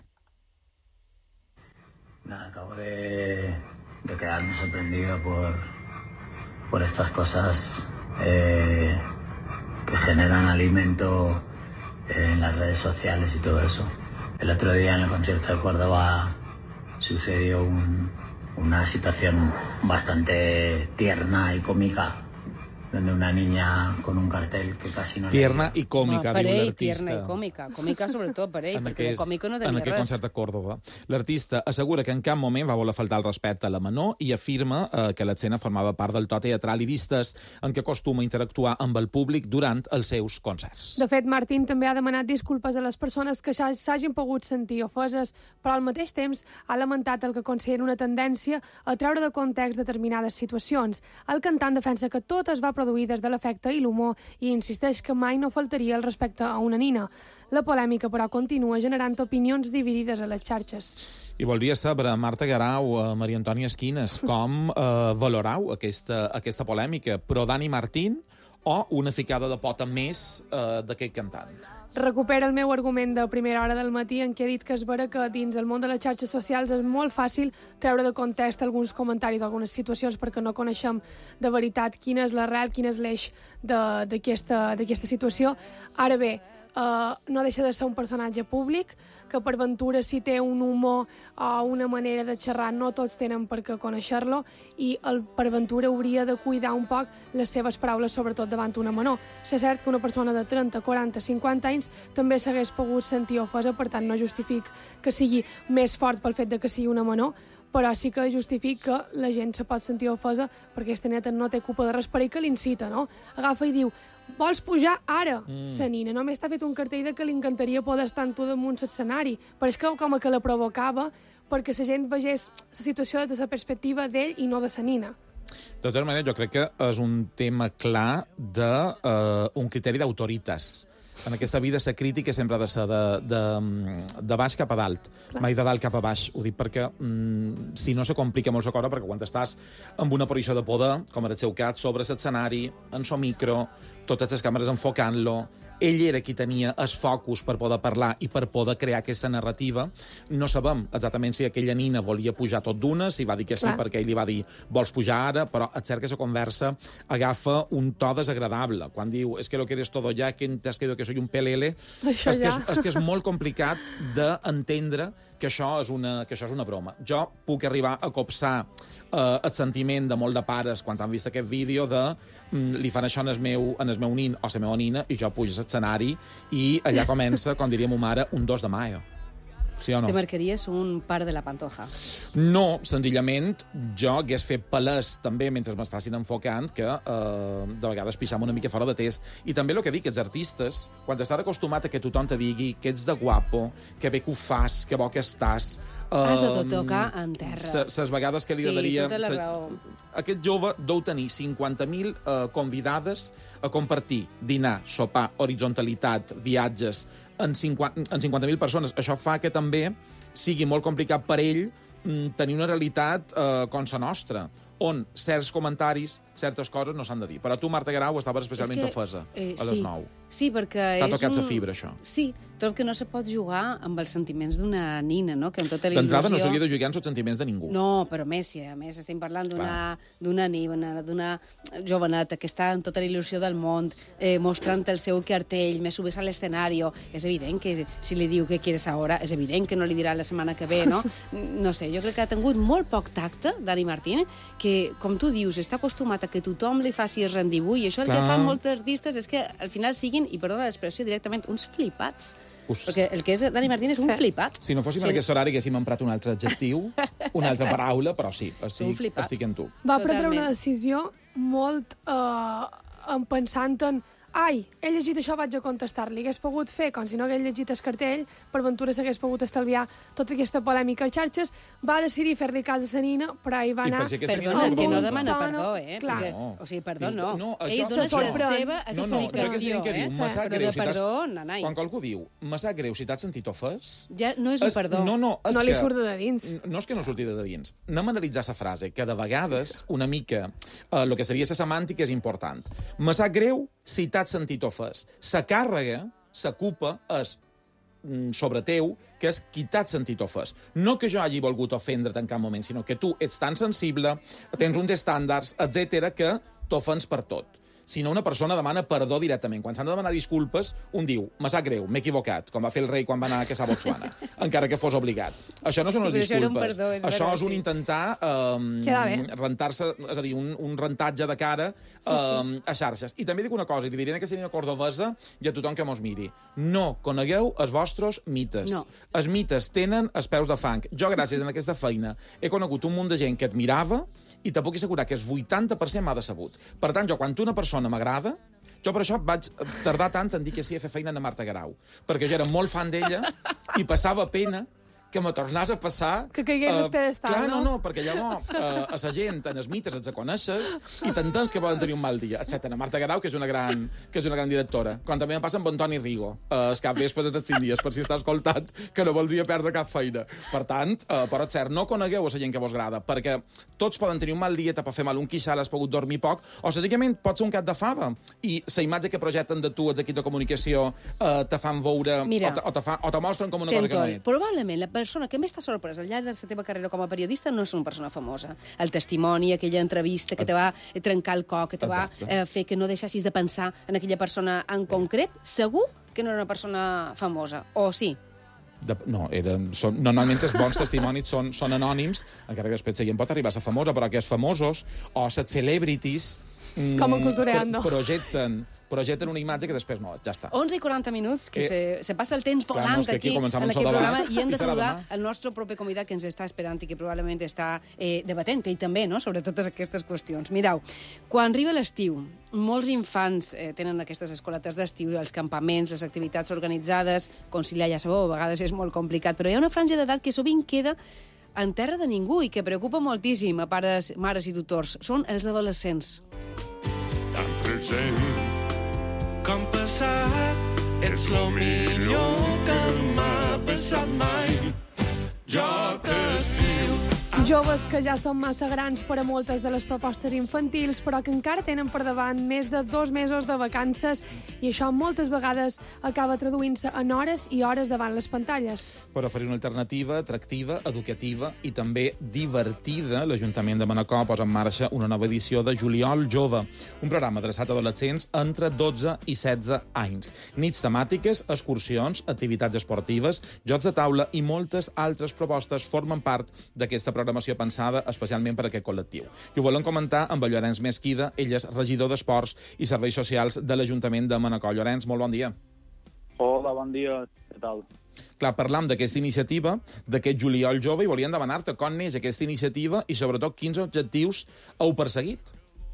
S14: Nada, acabo de, de quedarme sorprendido por... por estas cosas eh, que generan alimento eh, en las redes sociales y todo eso. El otro día en el concierto de Córdoba sucedió un, una situación bastante tierna y cómica, donde una niña con un cartel que casi no...
S9: Tierna i còmica,
S6: no,
S9: diu
S6: ell,
S9: l'artista.
S6: Tierna i còmica. Còmica sobretot per ell, perquè aquest, còmica no tenia
S9: en aquest
S6: res.
S9: concert de Còrdova. L'artista assegura que en cap moment va voler faltar el respecte a la menor i afirma eh, que l'escena formava part del to teatral i vistès en què acostuma a interactuar amb el públic durant els seus concerts.
S8: De fet, Martín també ha demanat disculpes a les persones que s'hagin pogut sentir ofeses, però al mateix temps ha lamentat el que considera una tendència a treure de context determinades situacions. El cantant defensa que tot es va produir des de l'afecte i l'humor i insisteix que mai no faltaria el respecte a una nina. La polèmica, però, continua generant opinions dividides a les xarxes.
S9: I voldria saber, Marta Garau, uh, Maria Antònia Esquines, com uh, valorau aquesta, aquesta polèmica? Però Dani Martín o una ficada de pota més uh, d'aquest cantant?
S8: Recupera el meu argument de primera hora del matí en què he dit que és vera que dins el món de les xarxes socials és molt fàcil treure de context alguns comentaris, algunes situacions, perquè no coneixem de veritat quina és l'arrel, quin és l'eix d'aquesta situació. Ara bé, Uh, no deixa de ser un personatge públic, que per ventura si té un humor o una manera de xerrar no tots tenen per què conèixer-lo i el per ventura hauria de cuidar un poc les seves paraules, sobretot davant una menor. És cert que una persona de trenta, quaranta, cinquanta anys també s'hagués pogut sentir ofesa, per tant no justific que sigui més fort pel fet de que sigui una menor, però sí que justific que la gent se pot sentir ofesa perquè aquesta neta no té culpa de res per ell que l'incita, no? Agafa i diu, vols pujar ara? Mm. Sa nina només t'ha fet un cartell de que li encantaria poder estar amb tu damunt l'escenari, però és que com que la provocava perquè la gent vegés la situació des de la perspectiva d'ell i no de sa nina.
S9: De tota manera, jo crec que és un tema clar d'un uh, criteri d'autoritas. En aquesta vida, la crítica sempre ha de ser de, de, de baix cap a dalt, clar. Mai de dalt cap a baix. Ho dic perquè, mm, si no se complica molt la cosa, perquè quan estàs amb una posició de poder, com era el seu cas, sobre l'escenari, en so micro, totes les càmeres enfocant-lo, ell era qui tenia el focus per poder parlar i per poder crear aquesta narrativa. No sabem exactament si aquella nina volia pujar tot d'una, si va dir que sí, clar, perquè ell li va dir vols pujar ara, però et cert que la conversa agafa un to desagradable. Quan diu, és es que lo que eres todo ya, que te has quedado que soy un pelele, és que és, és que és molt complicat d'entendre que això és una, que això és una broma. Jo puc arribar a copsar eh, el sentiment de molt de pares quan han vist aquest vídeo de mm, li fan això en el meu, en el meu nin o la meva nina i jo pujo a l'escenari i allà comença, com diria ma mare, un dos de maio. Sí o no?
S6: Te marcaries un par de la Pantoja?
S9: No, senzillament jo hagués fet palès també mentre m'estessin enfocant que eh, de vegades pixam una mica fora de test. I també el que dic, els artistes, quan estàs acostumat a que tothom te digui que ets de guapo, que bé que ho fas, que bo que estàs...
S6: Uh, Has de tot tocar en terra.
S9: Les vegades que li
S6: sí,
S9: agradaria...
S6: tota la raó.
S9: Aquest jove deu tenir cinquanta mil uh, convidades a compartir, dinar, sopar, horizontalitat, viatges, en cinquanta mil persones. Això fa que també sigui molt complicat per ell mm, tenir una realitat uh, com la nostra, on certs comentaris, certes coses no s'han de dir. Però tu, Marta Garau, estaves especialment
S6: que,
S9: ofesa
S6: eh,
S9: a les
S6: sí.
S9: nou.
S6: Sí, perquè
S9: T'ha
S6: és
S9: tocat
S6: un...
S9: la fibra, això.
S6: Sí, trobo que no se pot jugar amb els sentiments d'una nina, no? Que amb tota la
S9: D'entrada no
S6: il·lusió...
S9: s'hauria de jugar amb els sentiments de ningú.
S6: No, però a més, sí, a més estem parlant d'una d'una nina, d'una joveneta que està amb tota la il·lusió del món, eh, mostrant el seu cartell, me subes a l'escenari. És evident que si li diu què quieres ahora, és evident que no li dirà la setmana que ve, no? No sé, jo crec que ha tingut molt poc tacte, Dani Martín, que, com tu dius, està acostumat a que tothom li faci el rendibull, i això el
S9: Clar.
S6: que fan molts artistes és que al final siguin, i perdona l'expressió directament, uns flipats.
S9: Us...
S6: Perquè el que és Dani Martín és un
S8: Sí.
S6: flipat.
S9: Si no fóssim
S6: Sí.
S9: en aquest horari haguéssim emprat un altre adjectiu, una altra paraula, però sí,
S6: Un
S9: estic,
S6: flipat.
S9: estic amb tu.
S8: Va prendre
S6: Totalment.
S8: una decisió molt eh, en pensant en ai, he llegit això, vaig a contestar-li. Hagués pogut fer, com si no hagués llegit el cartell, per ventura s'hagués pogut estalviar tota aquesta polèmica als xarxes, va decidir fer-li cas a la nina, però hi va
S9: I
S8: anar...
S9: per si aquesta nina
S6: Perdona,
S9: no
S6: que no
S9: perdona.
S6: demana
S8: Tono,
S6: perdó, eh?
S8: clar.
S6: Perquè,
S9: No.
S6: o sigui, perdó, no.
S9: No,
S6: Ell
S9: això
S6: dona
S8: se
S6: la
S8: sorprèn.
S6: seva
S9: No, no, jo que
S6: explicació,
S9: que diu, me sap
S6: eh?
S9: greu
S6: Però
S9: si
S6: de
S9: t'has...
S6: perdó, nanai.
S9: Quan qualcú diu, me sap greu si t'has sentit ofès...
S6: Ja no és un perdó.
S9: No, no, és
S8: No li
S9: que...
S8: surt de dins.
S9: No és que no surti de dins. Anem a analitzar la frase, que de vegades, una mica, el eh, que seria la semàntica és important. Me sap greu si t'has sentit ofès. La càrrega, la culpa, és mm, sobre teu, que és qui t'has sentit ofès. No que jo hagi volgut ofendre't en cap moment, sinó que tu ets tan sensible, tens uns estàndards, etcètera, que t'ofens per tot. Si no, una persona demana perdó directament. Quan s'han de demanar disculpes, un diu, me sap greu, m'he equivocat, com va fer el rei quan va anar a caçar Botswana, encara que fos obligat. Això no són
S6: Sí,
S9: les
S6: però això era un
S9: disculpes.
S6: perdó, és
S9: això
S6: vera,
S9: és un
S6: sí.
S9: intentar
S8: Queda
S9: eh,
S8: bé.
S9: rentar-se, és a dir, un, un rentatge de cara eh, a xarxes. I també dic una cosa, i li diré a aquesta nina cordobesa i a tothom que mos miri. No conegueu els vostres mites.
S6: No.
S9: Els mites tenen els peus de fang. Jo, gràcies a aquesta feina, he conegut un munt de gent que admirava i te puc assegurar que el vuitanta per cent m'ha decebut. Per tant, jo, quan una persona m'agrada, jo per això vaig tardar tant en dir que sí a fer feina a Marta Garau, perquè jo era molt fan d'ella i passava pena que me tornàs a passar...
S8: Que caigués
S9: eh,
S8: del pedestal,
S9: clar, no?
S8: no?
S9: no, perquè llavors eh, a la gent, en els mites, els coneixes i t'entens que poden tenir un mal dia, etcètera. Marta Garau, que és una gran, que és una gran directora. Com també em passa amb Antoni Rigo, eh, els cap vespres els cinc dies, per si està escoltat, que no voldria perdre cap feina. Per tant, eh, però és cert, no conegueu a la gent que vos agrada, perquè tots poden tenir un mal dia, te pot fer mal un quixal, has pogut dormir poc, o senzillament pot ser un cap de fava, i la imatge que projecten de tu, els equips de comunicació, eh, te fan veure,
S6: Mira,
S9: o, te, o, te fa, o te mostren com una cosa que no ets.
S6: Probablement la persona que més t'ha sorprès al llarg de la teva carrera com a periodista no és una persona famosa. El testimoni, aquella entrevista que te va trencar el cor, que te va eh, fer que no deixessis de pensar en aquella persona en concret, segur que no era una persona famosa. O sí?
S9: De, no, eren, són, normalment els bons testimonis són, són anònims, encara que després gent pot arribar a ser famosa, però aquests famosos o les celebrities mm,
S8: Com en Cultureando.
S9: pro projecten, projecten una imatge que després no, ja està.
S6: onze i quaranta minuts, que
S9: Eh,
S6: se, se passa el temps
S9: clar,
S6: volant
S9: no, és que aquí
S6: aquí,
S9: començam
S6: en
S9: amb
S6: aquest
S9: so de
S6: programa,
S9: bar,
S6: i hem
S9: i
S6: de
S9: serà
S6: saludar
S9: demà.
S6: el nostre proper convidat que ens està esperant i que probablement està eh, debatent, ell també, no?, sobre totes aquestes qüestions. Mireu, quan arriba l'estiu, molts infants eh, tenen aquestes escoletes d'estiu, els campaments, les activitats organitzades, conciliar, ja sabeu, a vegades és molt complicat, però hi ha una franja d'edat que sovint queda en terra de ningú i que preocupa moltíssim a pares, mares i tutors. Són els adolescents.
S15: Tan present com passat, ets lo millor que m'ha passat mai. Jo t'estimo.
S8: Joves que ja són massa grans per a moltes de les propostes infantils, però que encara tenen per davant més de dos mesos de vacances i això moltes vegades acaba traduint-se en hores i hores davant les pantalles.
S9: Per oferir una alternativa atractiva, educativa i també divertida, l'Ajuntament de Manacor posa en marxa una nova edició de Juliol Jove, un programa adreçat a adolescents entre dotze i setze anys. Nits temàtiques, excursions, activitats esportives, jocs de taula i moltes altres propostes formen part d'aquesta programació pensada especialment per a aquest col·lectiu. I ho volem comentar amb el Llorenç Mesquida, ell és regidor d'Esports i Serveis Socials de l'Ajuntament de Manacor. Llorenç, molt bon dia.
S16: Hola, bon dia. Què tal?
S9: Clar, parlam d'aquesta iniciativa, d'aquest Juliol Jove, i volíem demanar-te com neix aquesta iniciativa i, sobretot, quins objectius heu perseguit.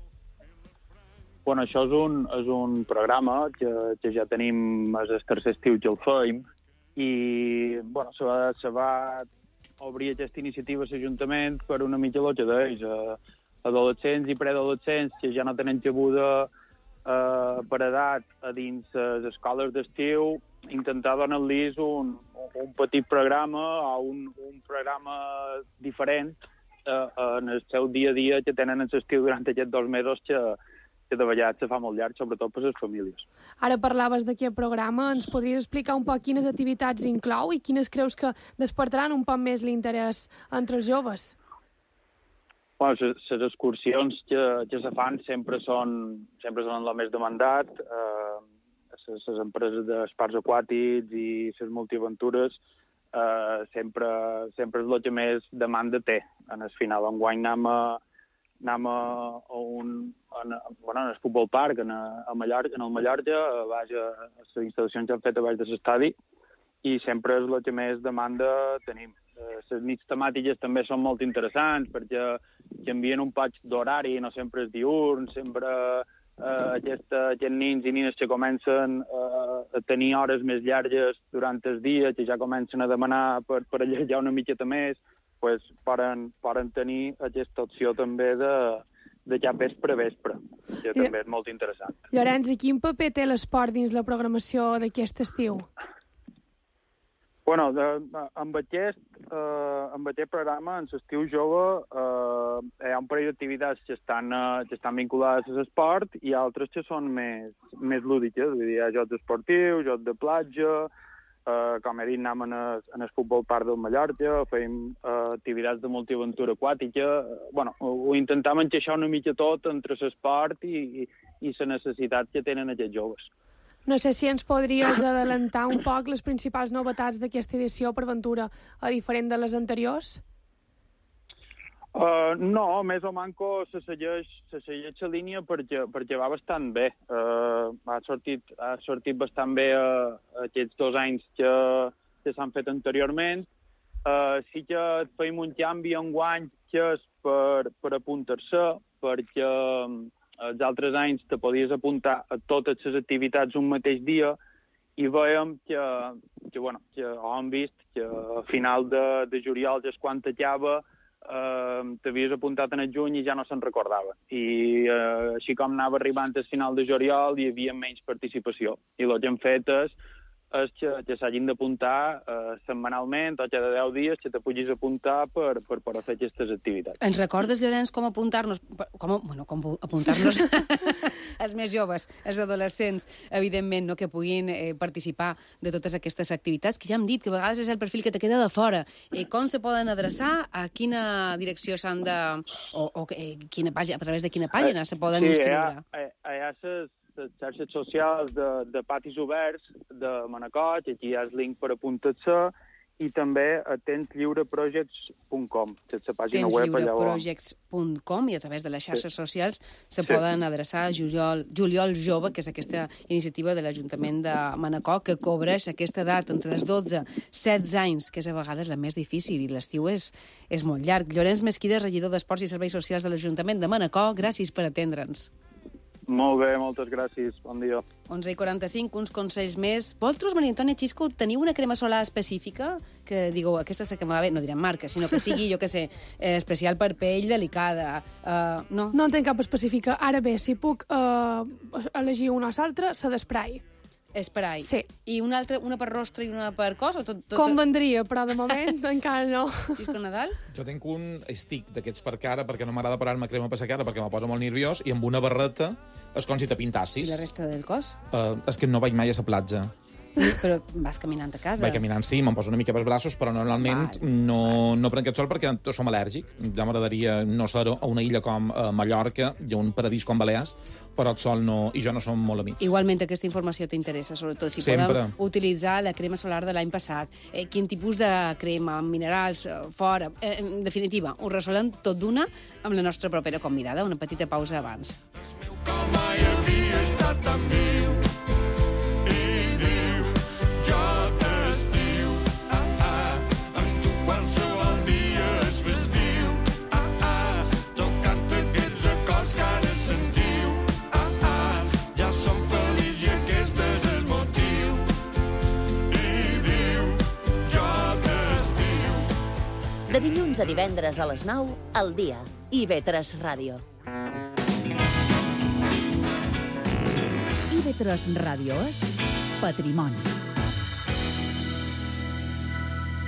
S16: Bueno, això és un, és un programa que, que ja tenim el tercer estiu que el feim i bueno, se va, se va obrir aquesta iniciativa a l'Ajuntament per una mica el que deies, eh, adolescents i preadolescents que ja no tenen cabuda eh, per edat a dins les escoles d'estiu, intentar donar-los un, un petit programa o un, un programa diferent eh, en el seu dia a dia que tenen en l'estiu durant aquests dos mesos que, que de vegades se fa molt llarg, sobretot per les famílies.
S8: Ara parlaves d'aquest programa, ens podries explicar un poc quines activitats inclou i quines creus que despertaran un poc més l'interès entre els joves?
S16: Bueno, les excursions que, que se fan sempre són, sempre són el més demandat. Les eh, empreses d'esports aquàtics i les multiaventures eh, sempre, sempre és el que més demanda té. En el final, enguany anem a, anem a, a un... En, bueno, en el futbol park, en, a, a Mallorca, en el Mallorca, a, baix a, a les instal·lacions que han fet a baix de l'estadi, i sempre és el que més demanda tenim. Les nits temàtiques també són molt interessants perquè canvien un poc d'horari, no sempre és diurn, sempre eh, aquesta, aquests nins i nines que comencen eh, a tenir hores més llargues durant el dia, que ja comencen a demanar per, per allargar una miqueta més, pues, poden, poden tenir aquesta opció també de, de ja vespre a vespre, que I... també és molt interessant.
S8: Llorenç, i quin paper té l'esport dins la programació d'aquest estiu?
S16: Bueno, de, amb, aquest, eh, amb aquest programa, en l'estiu jove, eh, hi ha un parell d'activitats que, estan, eh, que estan vinculades a l'esport i altres que són més, més lúdiques. Vull dir, hi ha jocs esportius, jocs de platja, eh, com he dit, anem en el, en el futbol park del Mallorca, fem eh, activitats de multiaventura aquàtica. Eh, bueno, ho, ho intentem encaixar una mica tot entre l'esport i, i, i la necessitat que tenen aquests joves.
S8: No sé si ens podries adelantar un poc les principals novetats d'aquesta edició per Ventura, a diferent de les anteriors?
S16: Uh, no, més o manco se segueix, se segueix la línia perquè, perquè va bastant bé. Uh, ha, sortit, ha sortit bastant bé uh, aquests dos anys que, que s'han fet anteriorment. Uh, sí que feim un canvi enguany que és per, per apuntar-se, perquè... Els altres anys te podies apuntar a totes les activitats un mateix dia i veiem que, que, bueno, que hem vist que a final de, de juliol, ja és quan t'acaba, eh, t'havies apuntat en el juny i ja no se'n recordava. I eh, així com anava arribant al final de juliol hi havia menys participació. I el que hem fet és, és que, que s'hagin d'apuntar eh, setmanalment o cada deu dies que te puguis apuntar per, per, per fer aquestes activitats.
S6: Ens recordes, Llorenç, com apuntar-nos, com, bueno, com apuntar-nos els més joves, els adolescents, evidentment, no, que puguin eh, participar de totes aquestes activitats, que ja hem dit que a vegades és el perfil que te queda de fora. Eh, com se poden adreçar, a quina direcció s'han de... o, o eh, quina pàgina, a través de quina pàgina se poden
S16: sí,
S6: inscriure?
S16: Sí, hi ha les xarxes socials de, de Patis Oberts de Manacor, aquí hi ha el link per apuntar-se, i també a temps lliure projects punt com, que és la pàgina web allà on...
S6: temps lliure projects punt com, i a través de les xarxes sí. socials se
S16: sí.
S6: poden adreçar a Juliol, Juliol Jove, que és aquesta iniciativa de l'Ajuntament de Manacor, que cobreix aquesta edat entre els dotze i setze anys, que és a vegades la més difícil, i l'estiu és, és molt llarg. Llorenç Mesquida, regidor d'Esports i Serveis Socials de l'Ajuntament de Manacor, gràcies per atendre'ns.
S16: Molt bé, moltes gràcies. Bon dia.
S6: onze i quaranta-cinc, uns consells més. Vosaltres, Maria Antònia Xisco, teniu una crema solar específica que digueu, aquesta sé que m'ha bé, no direm marca, sinó que sigui, jo què sé, eh, especial per pell delicada. Uh, no?
S8: No en tenc cap específica. Ara bé, si puc uh, elegir una o l'altra, la d'esprai.
S6: Esprai.
S8: Sí.
S6: I una altra, una per rostre i una per cos? O tot, tot...
S8: Com vendria, però de moment encara no.
S6: Xisco Nadal?
S9: Jo tinc un stick d'aquests per cara, perquè no m'agrada parar-me crema per la cara, perquè me posa molt nerviós, i amb una barreta és com si te pintassis.
S6: I la resta del cos?
S9: Uh, és que no vaig mai a la platja.
S6: Però vas caminant a casa?
S9: Vaig caminant, sí, me'n poso una mica pels braços, però normalment vale, no, vale. no prenc aquest sol perquè som al·lèrgic. Ja m'agradaria no ser a una illa com a Mallorca, i un paradís com Balears, però el sol no, i jo no som molt amics.
S6: Igualment aquesta informació t'interessa, sobretot si
S9: Sempre.
S6: podem utilitzar la crema solar de l'any passat. Eh, quin tipus de crema, amb minerals, fora... Eh, en definitiva, ho resolem tot d'una amb la nostra propera convidada. Una petita pausa abans.
S15: Com mai havia estat tan viu i diu jo t'estiu ah, ah, amb tu qualsevol dia es vestiu ah, ah, tocant aquests acords que ara sentiu ah, ah, ja som feliços i aquest és el motiu i diu jo t'estiu.
S5: De dilluns a divendres a les nou, al dia. i ve tres Ràdio.
S2: i ve tres Ràdio és patrimoni.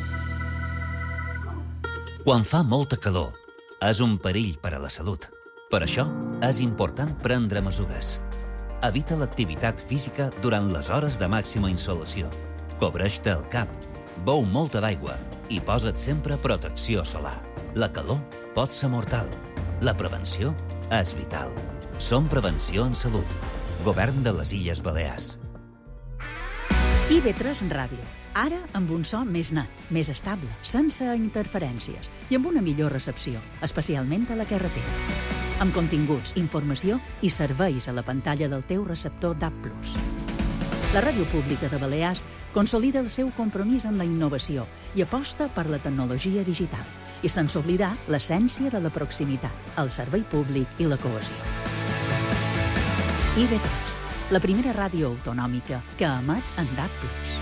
S17: Quan fa molta calor, és un perill per a la salut. Per això, és important prendre mesures. Evita l'activitat física durant les hores de màxima insolació. Cobreix-te el cap, beu molta d'aigua i posa't sempre protecció solar. La calor pot ser mortal. La prevenció és vital. Som Prevenció en Salut. Govern de les Illes Balears.
S2: I ve tres Ràdio. Ara amb un so més net, més estable, sense interferències i amb una millor recepció, especialment a la carretera. Amb continguts, informació i serveis a la pantalla del teu receptor D A B plus. La Ràdio Pública de Balears consolida el seu compromís amb la innovació i aposta per la tecnologia digital, i sense oblidar l'essència de la proximitat, el servei públic i la cohesió. I ve tres, la primera ràdio autonòmica que emet en D A B plus.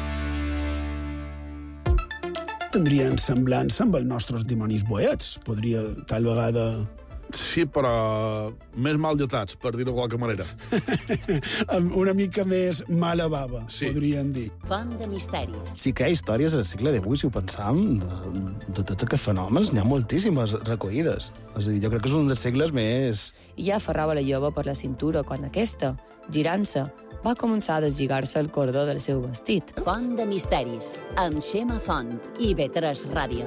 S18: Tindrien semblança amb els nostres dimonis boets. Podria, tal vegada...
S19: Sí, però més mal dotats, per dir-ho de qualque manera.
S18: Una mica més mala bava, sí. Podríem dir.
S5: Font de misteris.
S12: Sí que hi ha històries al segle divuit, si ho pensam, de, de tots aquests fenòmens, n'hi ha moltíssimes recollides. És a dir, jo crec que és un dels segles més...
S20: I ja aferrava la jove per la cintura quan aquesta, girant-se, va començar a deslligar-se el cordó del seu vestit.
S5: Font de misteris, amb Xema Font i ve tres Ràdio.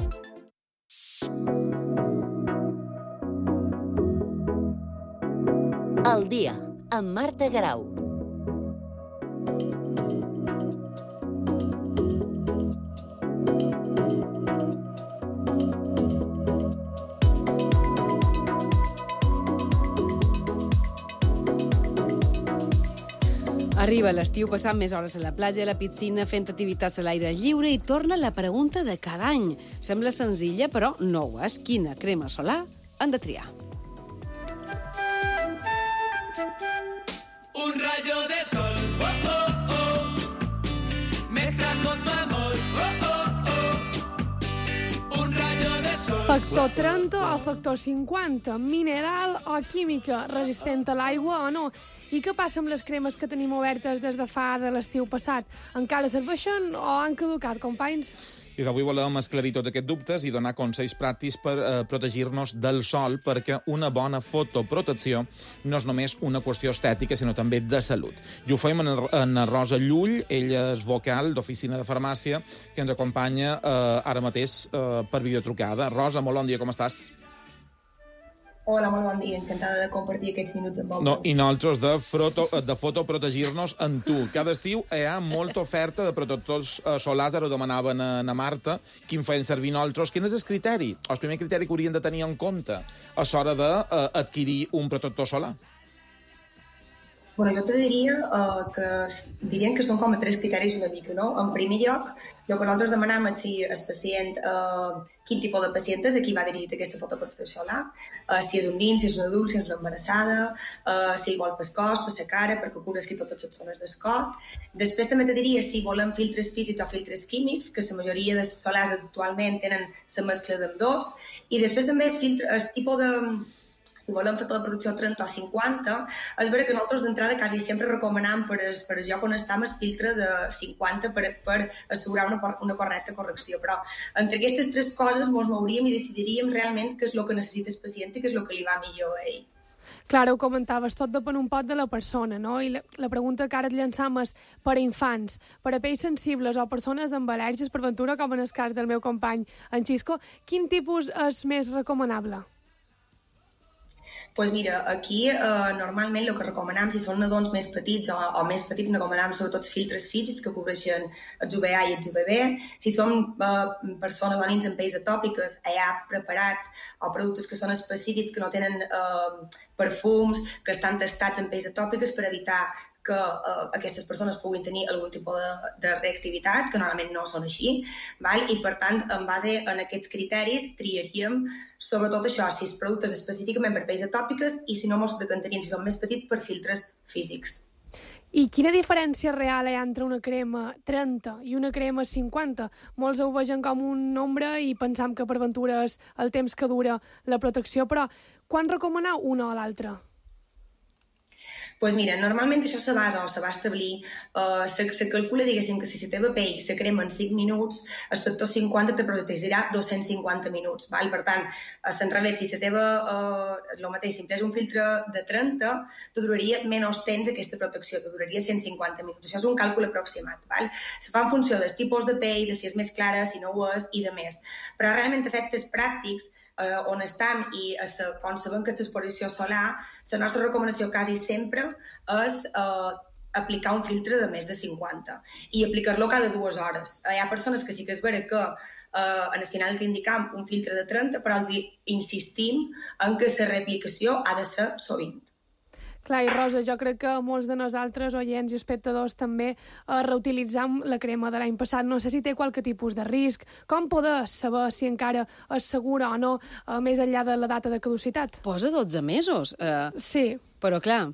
S5: El dia, amb Marta Garau.
S6: Arriba l'estiu passant més hores a la platja, a la piscina, fent activitats a l'aire lliure i torna la pregunta de cada any. Sembla senzilla, però no ho és. Quina crema solar han de triar?
S15: Un rayo de sol, oh, oh, oh, me trajo tu amor, oh, oh, oh, un rayo de sol.
S8: Factor trenta o factor cinquanta, mineral o química, resistent a l'aigua o no. I què passa amb les cremes que tenim obertes des de fa de l'estiu passat? Encara serveixen o han caducat, companys?
S9: I avui volem esclarir tots aquests dubtes i donar consells pràctics per eh, protegir-nos del sol, perquè una bona fotoprotecció no és només una qüestió estètica, sinó també de salut. I ho fem en, en Rosa Llull, ella és vocal d'Oficina de Farmàcia, que ens acompanya eh, ara mateix eh, per videotrucada. Rosa, molt bon dia, com estàs?
S21: Hola, molt bon dia. Encantada de compartir aquests minuts amb vosaltres.
S9: No, i nosaltres de, foto, de fotoprotegir-nos en tu. Cada estiu hi ha molta oferta de protectors solars, ara ho demanaven a, a Marta, quin feien servir nosaltres. Quin és el criteri? El primer criteri que haurien de tenir en compte a l'hora d'adquirir un protector solar?
S21: Bueno, jo te diria uh, que dirien que són com a tres criteris una mica, no? En primer lloc, el que nosaltres demanam és si el pacient, uh, quin tipus de pacient és, a qui va dirigit aquesta fotoprotecció solar, uh, si és un nin, si és un adult, si és una embarassada, uh, si vol pel cos, per la cara, perquè cures totes les zones del cos. Després també te diria si volem filtres físics o filtres químics, que la majoria de solars actualment tenen la mescla d'ambdós, i després també el, filtre, el tipus de... Si volem fer tota la producció trenta o cinquanta, és vera que nosaltres d'entrada quasi sempre recomanam per el, per el lloc on estem el filtre de cinquanta per, per assegurar una, una correcta correcció. Però entre aquestes tres coses ens mouríem i decidiríem realment què és el que necessita el pacient i què és el que li va millor a ell.
S8: Clar, ho comentaves, tot depèn un pot de la persona, no? I la, la pregunta que ara et llançam és per a infants, per a pells sensibles o persones amb al·lèrgies, per ventura, com en el cas del meu company, en Xisco, quin tipus és més recomanable?
S21: Doncs pues mira, aquí eh, normalment el que recomanem, si són nadons més petits o, o més petits, recomanem sobretot filtres físics que cobreixen els U V A i els U V B. Si són eh, persones o nins amb pells atòpiques, hi ha preparats o productes que són específics, que no tenen eh, perfums, que estan testats en pells atòpiques per evitar que eh, aquestes persones puguin tenir algun tipus de, de reactivitat, que normalment no són així, val? I per tant, en base en aquests criteris, triaríem sobretot això, si els productes específicament per pells atòpiques i si no mos decantaríem, si són més petits, per filtres físics.
S8: I quina diferència real hi ha entre una crema trenta i una crema cinquanta? Molts ho vegen com un nombre i pensam que per ventura és el temps que dura la protecció, però quan recomanar una o l'altra?
S21: Pues mira, normalment això se basa o se va establir, eh, se, se calcula, diguéssim, que si la teva pell se crema en cinc minuts, el factor cinquanta te protegirà dos-cents cinquanta minuts. Val? Per tant, a l'enrevés, si la teva, eh, el mateix, si emplees un filtre de trenta, te duraria menys temps aquesta protecció, te duraria cent cinquanta minuts. Això és un càlcul aproximat. Val? Se fa en funció dels tipus de pell, de si és més clara, si no ho és, i de més. Però realment efectes pràctics, eh, on estan i a sa, quan sabem que és l'exposició solar, la nostra recomanació quasi sempre és eh, aplicar un filtre de més de cinquanta i aplicar-lo cada dues hores. Eh, hi ha persones que sí que és vera que eh, en el final els indicam un filtre de trenta, però els insistim en que la reaplicació ha de ser sovint.
S8: Clar, i Rosa, jo crec que molts de nosaltres, oients i espectadors, també eh, reutilitzam la crema de l'any passat. No sé si té qualque tipus de risc. Com poder saber si encara és segura o no, eh, més enllà de la data de caducitat?
S6: Posa dotze mesos. Uh,
S8: sí.
S6: Però clar...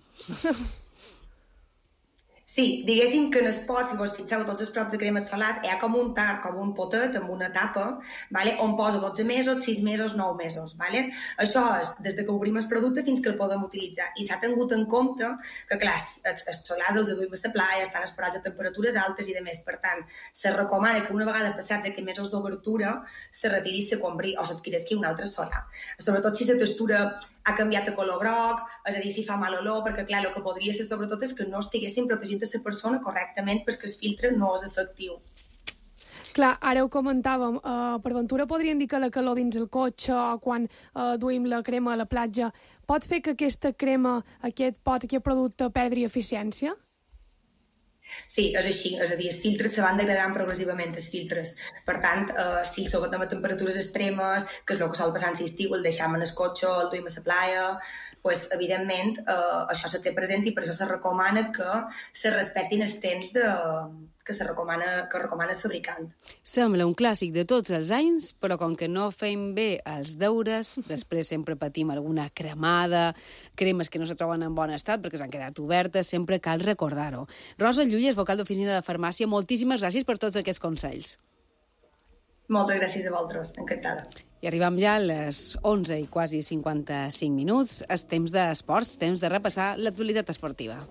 S21: Sí, diguéssim que en el pot, si vos fixeu, tots els pots de crema solars, hi ha com un tar, com un potet amb una tapa, vale? On posa dotze mesos, sis mesos, nou mesos. Vale? Això és des que obrim el producte fins que el podem utilitzar. I s'ha tingut en compte que, clar, els, els solars els duim a la playa, estan esperats a temperatures altes i de més. Per tant, se recomana que una vegada passats aquests mesos d'obertura se retiri, se compri o s'adquirisqui un altre solar. Sobretot si la textura ha canviat de color groc, és a dir, si fa mal olor, perquè, clar, el que podria ser sobretot és que no estiguessin protegint a la persona correctament perquè el filtre no és efectiu.
S8: Clar, ara ho comentàvem, uh, per ventura podria indicar la calor dins el cotxe o quan uh, duim la crema a la platja. Pot fer que aquesta crema, aquest pot, aquest producte, perdri eficiència?
S21: Sí, és així, és a dir, els filtres se van degradant progressivament, els filtres. Per tant, eh, si el sometem a temperatures extremes, que és el que sol passar en l'estiu, el deixam en el cotxe, el duim a la playa, pues, evidentment, eh, això se té present i per això se recomana que se respectin els temps de, que se recomana, que recomana el fabricant.
S6: Sembla un clàssic de tots els anys, però com que no fem bé els deures, després sempre patim alguna cremada, cremes que no se troben en bon estat perquè s'han quedat obertes, sempre cal recordar-ho. Rosa Llulles, vocal d'oficina de farmàcia, moltíssimes gràcies per tots aquests consells.
S21: Moltes gràcies a vosaltres, encantada.
S6: I arribam ja a les onze i quasi cinquanta-cinc minuts. És temps d'esports, temps de repassar l'actualitat esportiva.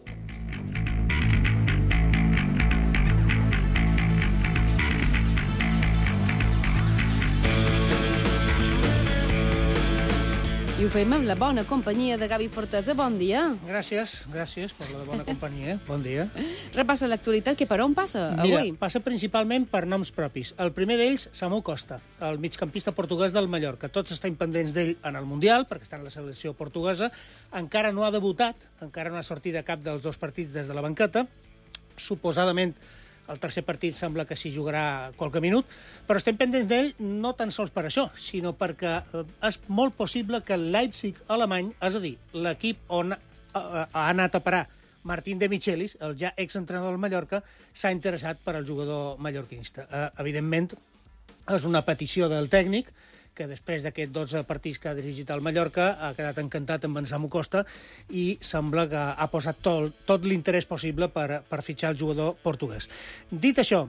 S6: I ho fem amb la bona companyia de Gavi Fortesa. Bon dia.
S4: Gràcies, gràcies per la bona companyia. Bon dia.
S6: Repassa l'actualitat, que per on passa
S4: Mira,
S6: avui?
S4: passa principalment per noms propis. El primer d'ells, Samu Costa, el migcampista portuguès del Mallorca. Tots estan pendents d'ell en el Mundial, perquè està en la selecció portuguesa. Encara no ha debutat, encara no ha sortit de cap dels dos partits des de la banqueta. Suposadament, el tercer partit sembla que s'hi jugarà qualque minut, però estem pendents d'ell no tan sols per això, sinó perquè és molt possible que el Leipzig alemany, és a dir, l'equip on ha anat a parar Martín de Michelis, el ja exentrenador del Mallorca, s'ha interessat per al jugador mallorquinista. Evidentment, és una petició del tècnic, que després d'aquests dotze partits que ha dirigit al Mallorca ha quedat encantat amb en Samu Costa i sembla que ha posat tot, tot l'interès possible per, per fitxar el jugador portuguès. Dit això,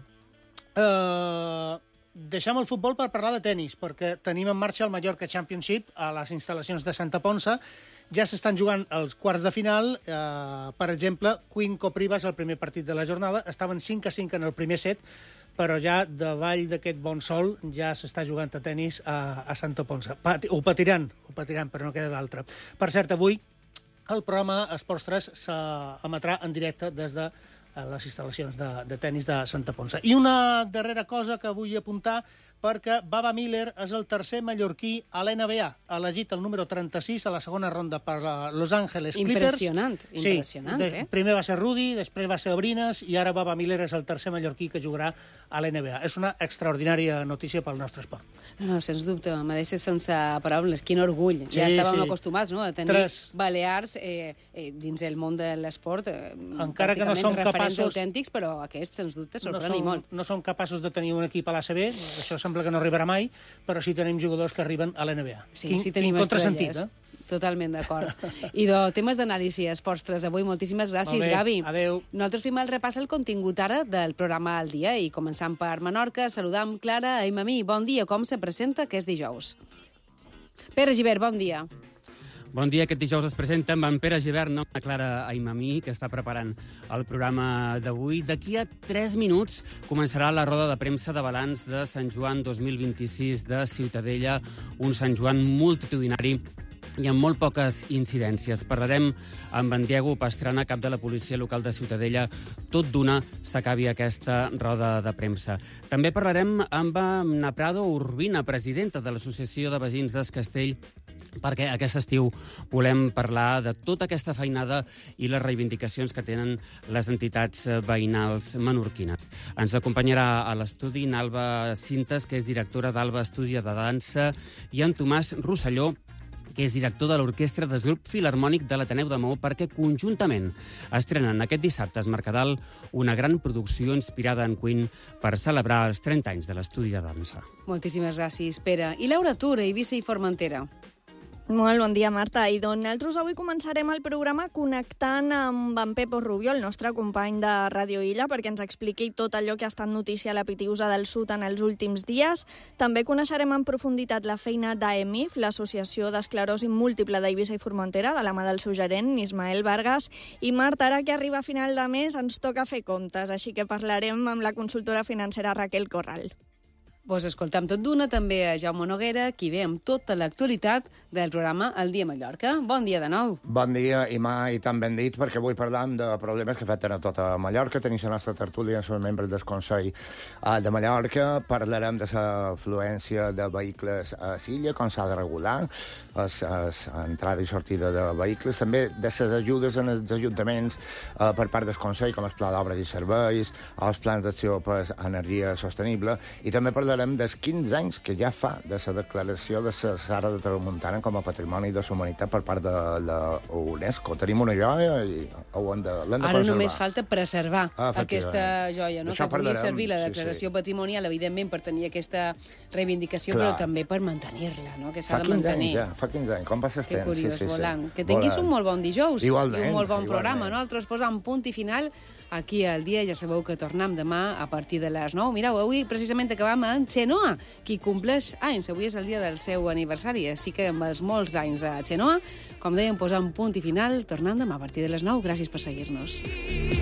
S4: eh, deixem el futbol per parlar de tennis, perquè tenim en marxa el Mallorca Championship a les instal·lacions de Santa Ponsa. Ja s'estan jugant els quarts de final. Eh, per exemple, Queen Coprivas, el primer partit de la jornada, estaven cinc a cinc en el primer set, però ja davall d'aquest bon sol ja s'està jugant a tennis a, a Santa Ponsa. Pati, ho patiran, ho patiran, però no queda d'altra. Per cert, avui el programa Esports tres s'emetrà en directe des de les instal·lacions de, de tennis de Santa Ponsa. I una darrera cosa que vull apuntar, perquè Baba Miller és el tercer mallorquí a l'N B A, elegit el número trenta-sis a la segona ronda per Los Angeles Clippers.
S6: Impressionant, impressionant,
S4: sí, de,
S6: eh?
S4: Primer va ser Rudy, després va ser Abrines, i ara Baba Miller és el tercer mallorquí que jugarà a l'N B A. És una extraordinària notícia pel nostre esport.
S6: No, no, sens dubte, me deixes sense paraules. Quin orgull.
S4: Sí,
S6: ja estàvem
S4: sí.
S6: acostumats, no?, a tenir
S4: Tres.
S6: balears eh, eh, dins el món de l'esport, eh,
S4: encara que no som
S6: referents
S4: capaços...
S6: autèntics, però aquests, sens dubte, sorprèn
S4: no
S6: i molt.
S4: No som capaços de tenir un equip a l'A C B, això sembla que no arribarà mai, però sí tenim jugadors que arriben a l'N B A.
S6: Sí,
S4: quin,
S6: sí tenim
S4: quin contrasentit,
S6: estrelles.
S4: eh?
S6: Totalment d'acord. I de temes d'anàlisi Esports tres avui, moltíssimes gràcies,
S4: bé,
S6: Gavi.
S4: Adéu.
S6: Nosaltres fem el repàs al contingut ara del programa al dia i començant per Menorca, saludam Clara Aimamí. Bon dia, com se presenta aquest dijous? Pere Gibert, bon dia.
S3: Bon dia. Aquest dijous es presenta amb en Pere Gibert, no? La Clara Aimamí, que està preparant el programa d'avui. D'aquí a tres minuts començarà la roda de premsa de balanç de Sant Joan dos mil vint-i-sis de Ciutadella, un Sant Joan multitudinari i amb molt poques incidències. Parlarem amb en Diego Pastrana, cap de la policia local de Ciutadella, tot d'una s'acabi aquesta roda de premsa. També parlarem amb Anna Prado Urbina, presidenta de l'Associació de Veïns d'Es Castell, perquè aquest estiu volem parlar de tota aquesta feinada i les reivindicacions que tenen les entitats veïnals menorquines. Ens acompanyarà a l'estudi Nalba Cintes, que és directora d'Alba Estudi de Dansa, i en Tomàs Rosselló, que és director de l'Orquestra del Grup Filharmònic de l'Ateneu de Maó, perquè conjuntament estrenen aquest dissabte a Es Mercadal una gran producció inspirada en Queen per celebrar els trenta anys de l'estudi de dansa.
S6: Moltíssimes gràcies, Pere. I Laura Tura, Eivissa i Formentera.
S22: Molt bon dia, Marta. I doncs nosaltres avui començarem el programa connectant amb en Pepo Rubio, el nostre company de Ràdio Illa, perquè ens expliqui tot allò que ha estat notícia a la Pitiusa del Sud en els últims dies. També coneixerem en profunditat la feina d'A E M I F, l'Associació d'Esclerosi Múltiple d'Eivissa i Formentera, de la mà del seu gerent, Ismael Vargas. I Marta, ara que arriba a final de mes, ens toca fer comptes, així que parlarem amb la consultora financera Raquel Corral.
S6: Pues escoltam tot d'una també a Jaume Noguera, qui ve amb tota l'actualitat del programa El Dia Mallorca. Bon dia de nou.
S23: Bon dia, i mai tan ben dit, perquè avui parlam de problemes que afecten a tota Mallorca. Tenim la nostra tertúlia amb els membres del Consell de Mallorca. Parlarem de l'afluència de vehicles a l'illa, com s'ha de regular, l'entrada i sortida de vehicles. També de les ajudes en els ajuntaments eh, per part del Consell, com el Pla d'Obres i Serveis, els plans d'acció per energia sostenible, i també parlarem dels quinze anys que ja fa de la declaració de la Serra de Tramuntana com a Patrimoni de la Humanitat per part de la UNESCO. Tenim una joia i ho hem de, l'hem de
S6: Ara
S23: preservar.
S6: només falta preservar
S23: Ah,
S6: aquesta joia, no?
S23: D'això
S6: Que pugui
S23: parlarem,
S6: servir la
S23: sí,
S6: declaració
S23: sí.
S6: patrimonial, evidentment, per tenir aquesta reivindicació,
S23: Clar.
S6: però també per mantenir-la, no? Que s'ha
S23: Fa
S6: de
S23: quinze
S6: mantenir.
S23: anys, ja, fa quinze anys. Com passa el
S6: Que
S23: temps?
S6: curiós,
S23: sí, sí,
S6: volant.
S23: sí.
S6: Que tinguis
S23: Volant.
S6: un molt bon dijous
S23: Igualment,
S6: i un molt bon
S23: igualment.
S6: programa, no? Nosaltres posam punt i final aquí al dia. Ja sabeu que tornem demà a partir de les nou. Mireu, avui precisament acabam amb Xenoa, qui compleix anys. Avui és el dia del seu aniversari, així que amb els molts d'anys de Xenoa, com dèiem, posam punt i final. Tornem demà a partir de les nou. Gràcies per seguir-nos.